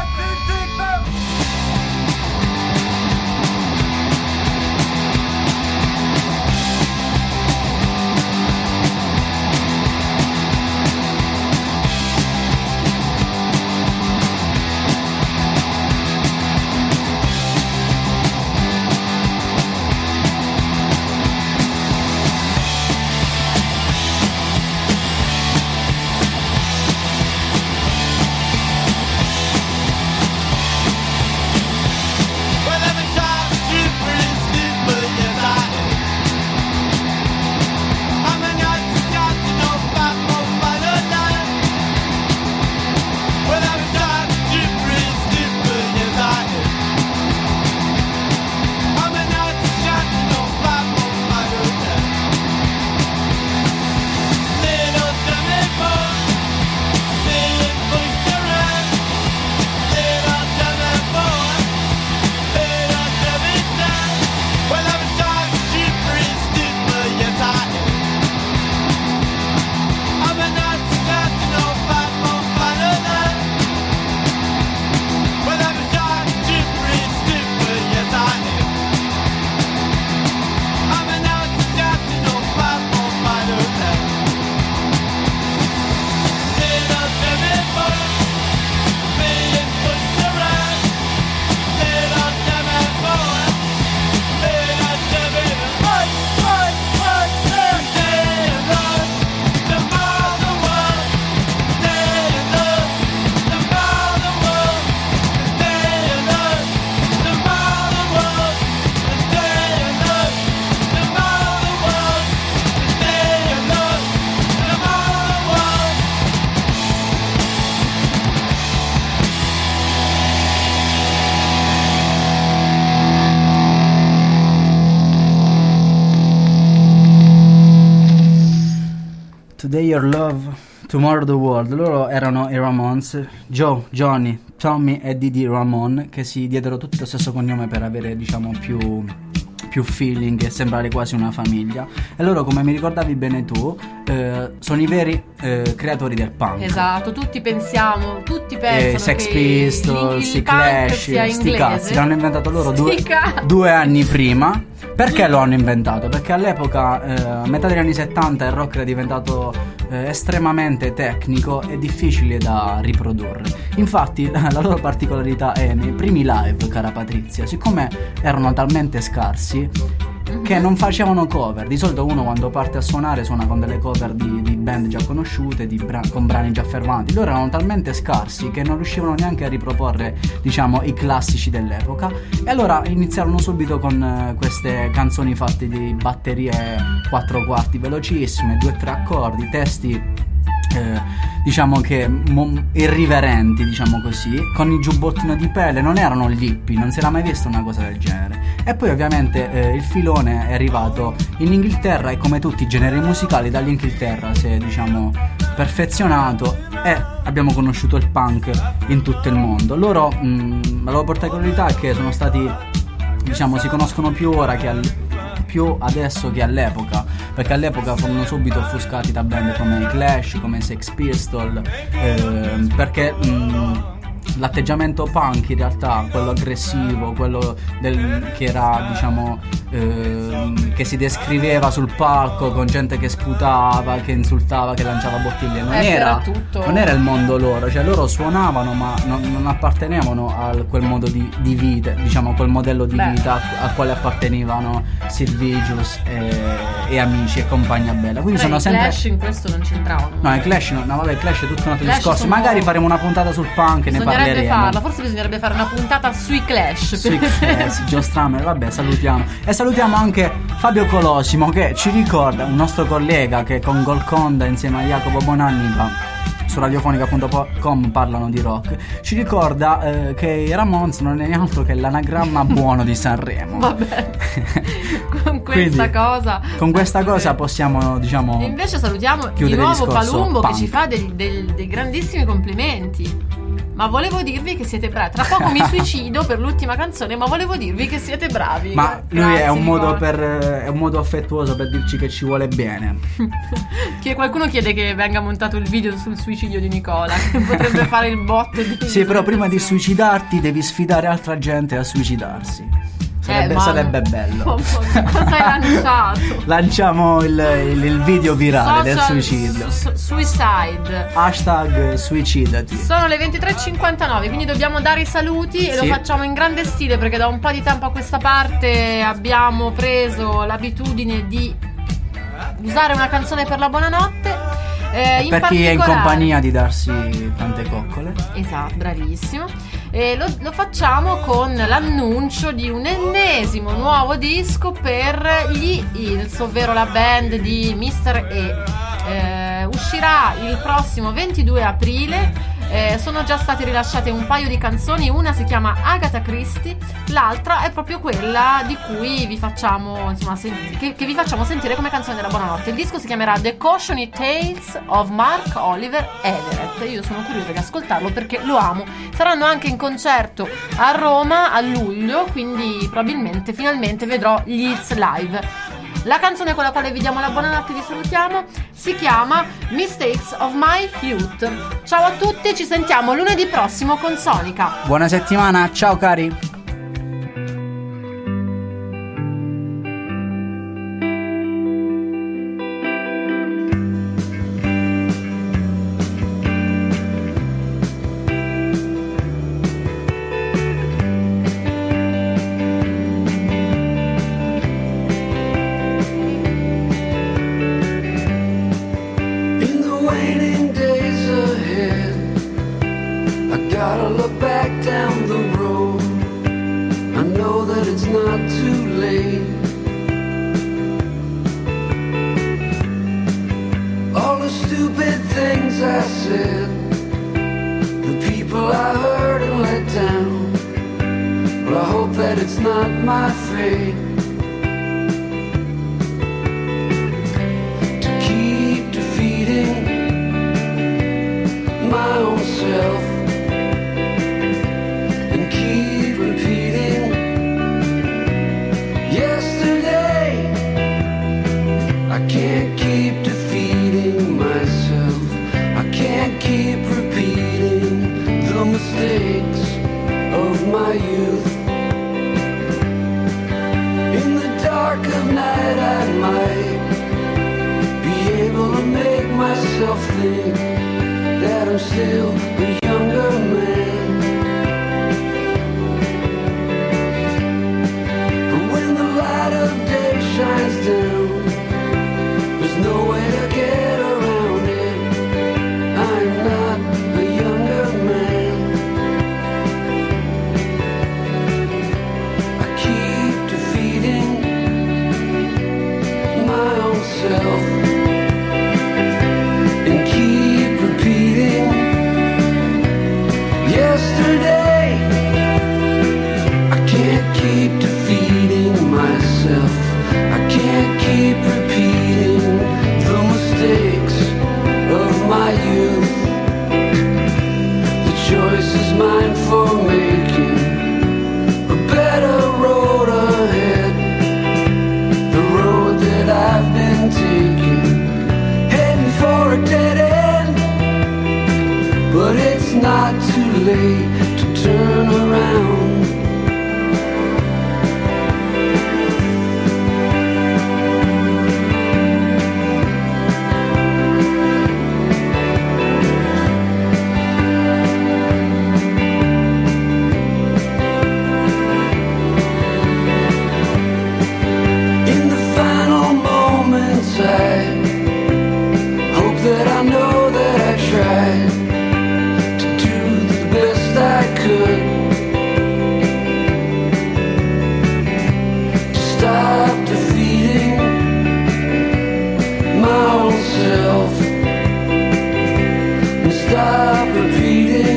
Today Your Love, Tomorrow the World. Loro erano i Ramones, Joe, Johnny, Tommy e Didi Ramone, che si diedero tutti lo stesso cognome per avere, diciamo, più, più feeling e sembrare quasi una famiglia. E loro, come mi ricordavi bene tu, eh, sono i veri eh, creatori del punk. Esatto, tutti pensiamo, tutti pensano Eh, Sex che Pistols, il i punk Clash, sia sti inglese. cazzi, l'hanno inventato loro due, Sti cazzi. due anni prima. Perché lo hanno inventato? Perché all'epoca, eh, a metà degli anni settanta, il rock era diventato eh, estremamente tecnico e difficile da riprodurre. Infatti la, la loro particolarità è nei primi live, cara Patrizia, siccome erano talmente scarsi che non facevano cover. Di solito uno quando parte a suonare suona con delle cover di, di band già conosciute, di bra- con brani già fermati. Loro erano talmente scarsi che non riuscivano neanche a riproporre, diciamo, i classici dell'epoca. E allora iniziarono subito con eh, queste canzoni fatte di batterie quattro quarti velocissime, due o tre accordi, testi Eh, diciamo che mo- irriverenti, diciamo così, con il giubbottino di pelle. Non erano gli hippie, non si era mai vista una cosa del genere. E poi ovviamente eh, il filone è arrivato in Inghilterra e, come tutti i generi musicali, dall'Inghilterra si è, diciamo, perfezionato e abbiamo conosciuto il punk in tutto il mondo. Loro, mh, la loro particolarità è che sono stati, diciamo, si conoscono più ora che al più adesso che all'epoca, perché all'epoca furono subito offuscati da band come i Clash, come i Sex Pistols, eh, perché mh, l'atteggiamento punk in realtà, quello aggressivo, quello del, che era diciamo eh, che si descriveva sul palco con gente che sputava, che insultava, che lanciava bottiglie, non Eh, era era tutto- non era il mondo loro, cioè loro suonavano ma non, non appartenevano a quel modo di, di vita, diciamo quel modello di Beh. vita a- al quale appartenevano Sid Vicious e, e amici e compagnia bella, quindi Beh, sono i sempre Clash in questo non c'entravano. no, i Clash no, no, vabbè, i Clash è tutto un altro Clash discorso. sono- Magari faremo una puntata sul punk e ne Bisognerebbe parleremo. farla, forse bisognerebbe fare una puntata sui Clash. Sui per esempio. Clash, Joe Strummer, vabbè, salutiamo. E salutiamo anche Fabio Colosimo che ci ricorda, un nostro collega che con Golconda insieme a Jacopo Bonanni va su radiofonica punto com parlano di rock, ci ricorda eh, che i Ramones non è altro che l'anagramma buono di Sanremo. Vabbè, con questa Quindi, cosa con questa cosa possiamo, diciamo, E invece salutiamo di chiudere il nuovo discorso Palumbo che punk. ci fa del- del- dei grandissimi complimenti. Ma volevo dirvi che siete bravi. Tra poco mi suicido per l'ultima canzone, ma volevo dirvi che siete bravi. Ma lui Grazie, è un modo Nicola. per è un modo affettuoso per dirci che ci vuole bene. Che qualcuno chiede che venga montato il video sul suicidio di Nicola, che potrebbe fare il botto di Sì, però prima di suicidarti devi sfidare altra gente a suicidarsi. Sarebbe, Eh, ma- sarebbe bello. Mamma, cosa hai lanciato? Lanciamo il, il- il video virale del Social suicidio. su- Suicide. Hashtag suicidati. Sono le ventitré e cinquantanove, quindi dobbiamo dare i saluti e Sì. lo facciamo in grande stile perché da un po' di tempo a questa parte abbiamo preso l'abitudine di usare una canzone per la buonanotte. Eh, in Per chi è in particolare- compagnia di darsi tante coccole. Esatto, bravissimo. E lo, lo facciamo con l'annuncio di un ennesimo nuovo disco per gli Hills, ovvero la band di mister E. Eh, uscirà il prossimo ventidue aprile. Eh, sono già state rilasciate un paio di canzoni, una si chiama Agatha Christie, l'altra è proprio quella di cui vi facciamo, insomma, sen- che, che vi facciamo sentire come canzone della buonanotte. Il disco si chiamerà The Cautionary Tales of Mark Oliver Everett. Io sono curiosa di ascoltarlo perché lo amo. Saranno anche in concerto a Roma a luglio, quindi probabilmente finalmente vedrò gli Hills live. La canzone con la quale vi diamo la buonanotte e vi salutiamo si chiama Mistakes of My Youth. Ciao a tutti, ci sentiamo lunedì prossimo con Sonica. Buona settimana, ciao cari. In the waning days ahead, I gotta look back down the road. I know that it's not too late. All the stupid things I said, the people I hurt and let down. Well, I hope that it's not my fate to keep defeating my own self and keep repeating yesterday. I can't keep defeating myself. I can't keep repeating the mistakes of my youth. In the dark of night I might be able to make myself think that I'm still a younger man. But when the light of day shines down, there's no way to get around it. I'm not a younger man. I keep defeating my own self and keep repeating late to turn around. In the final moments I hope that I know that I tried to do the best I could to stop defeating my own self and stop repeating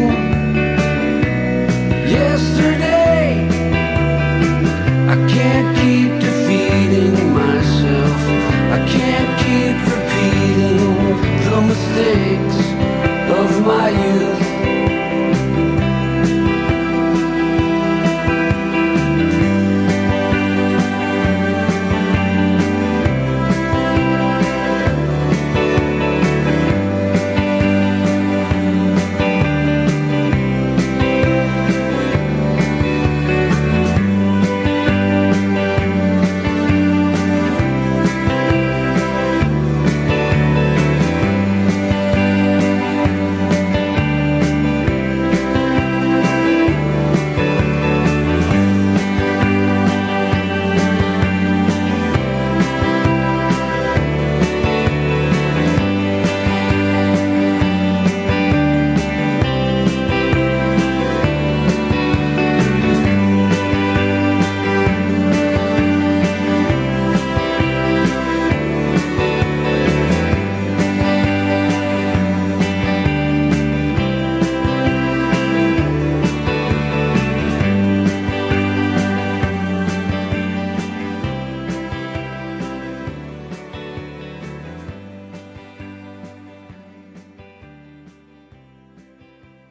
yesterday. I can't keep defeating myself. I can't keep repeating the mistakes of my youth.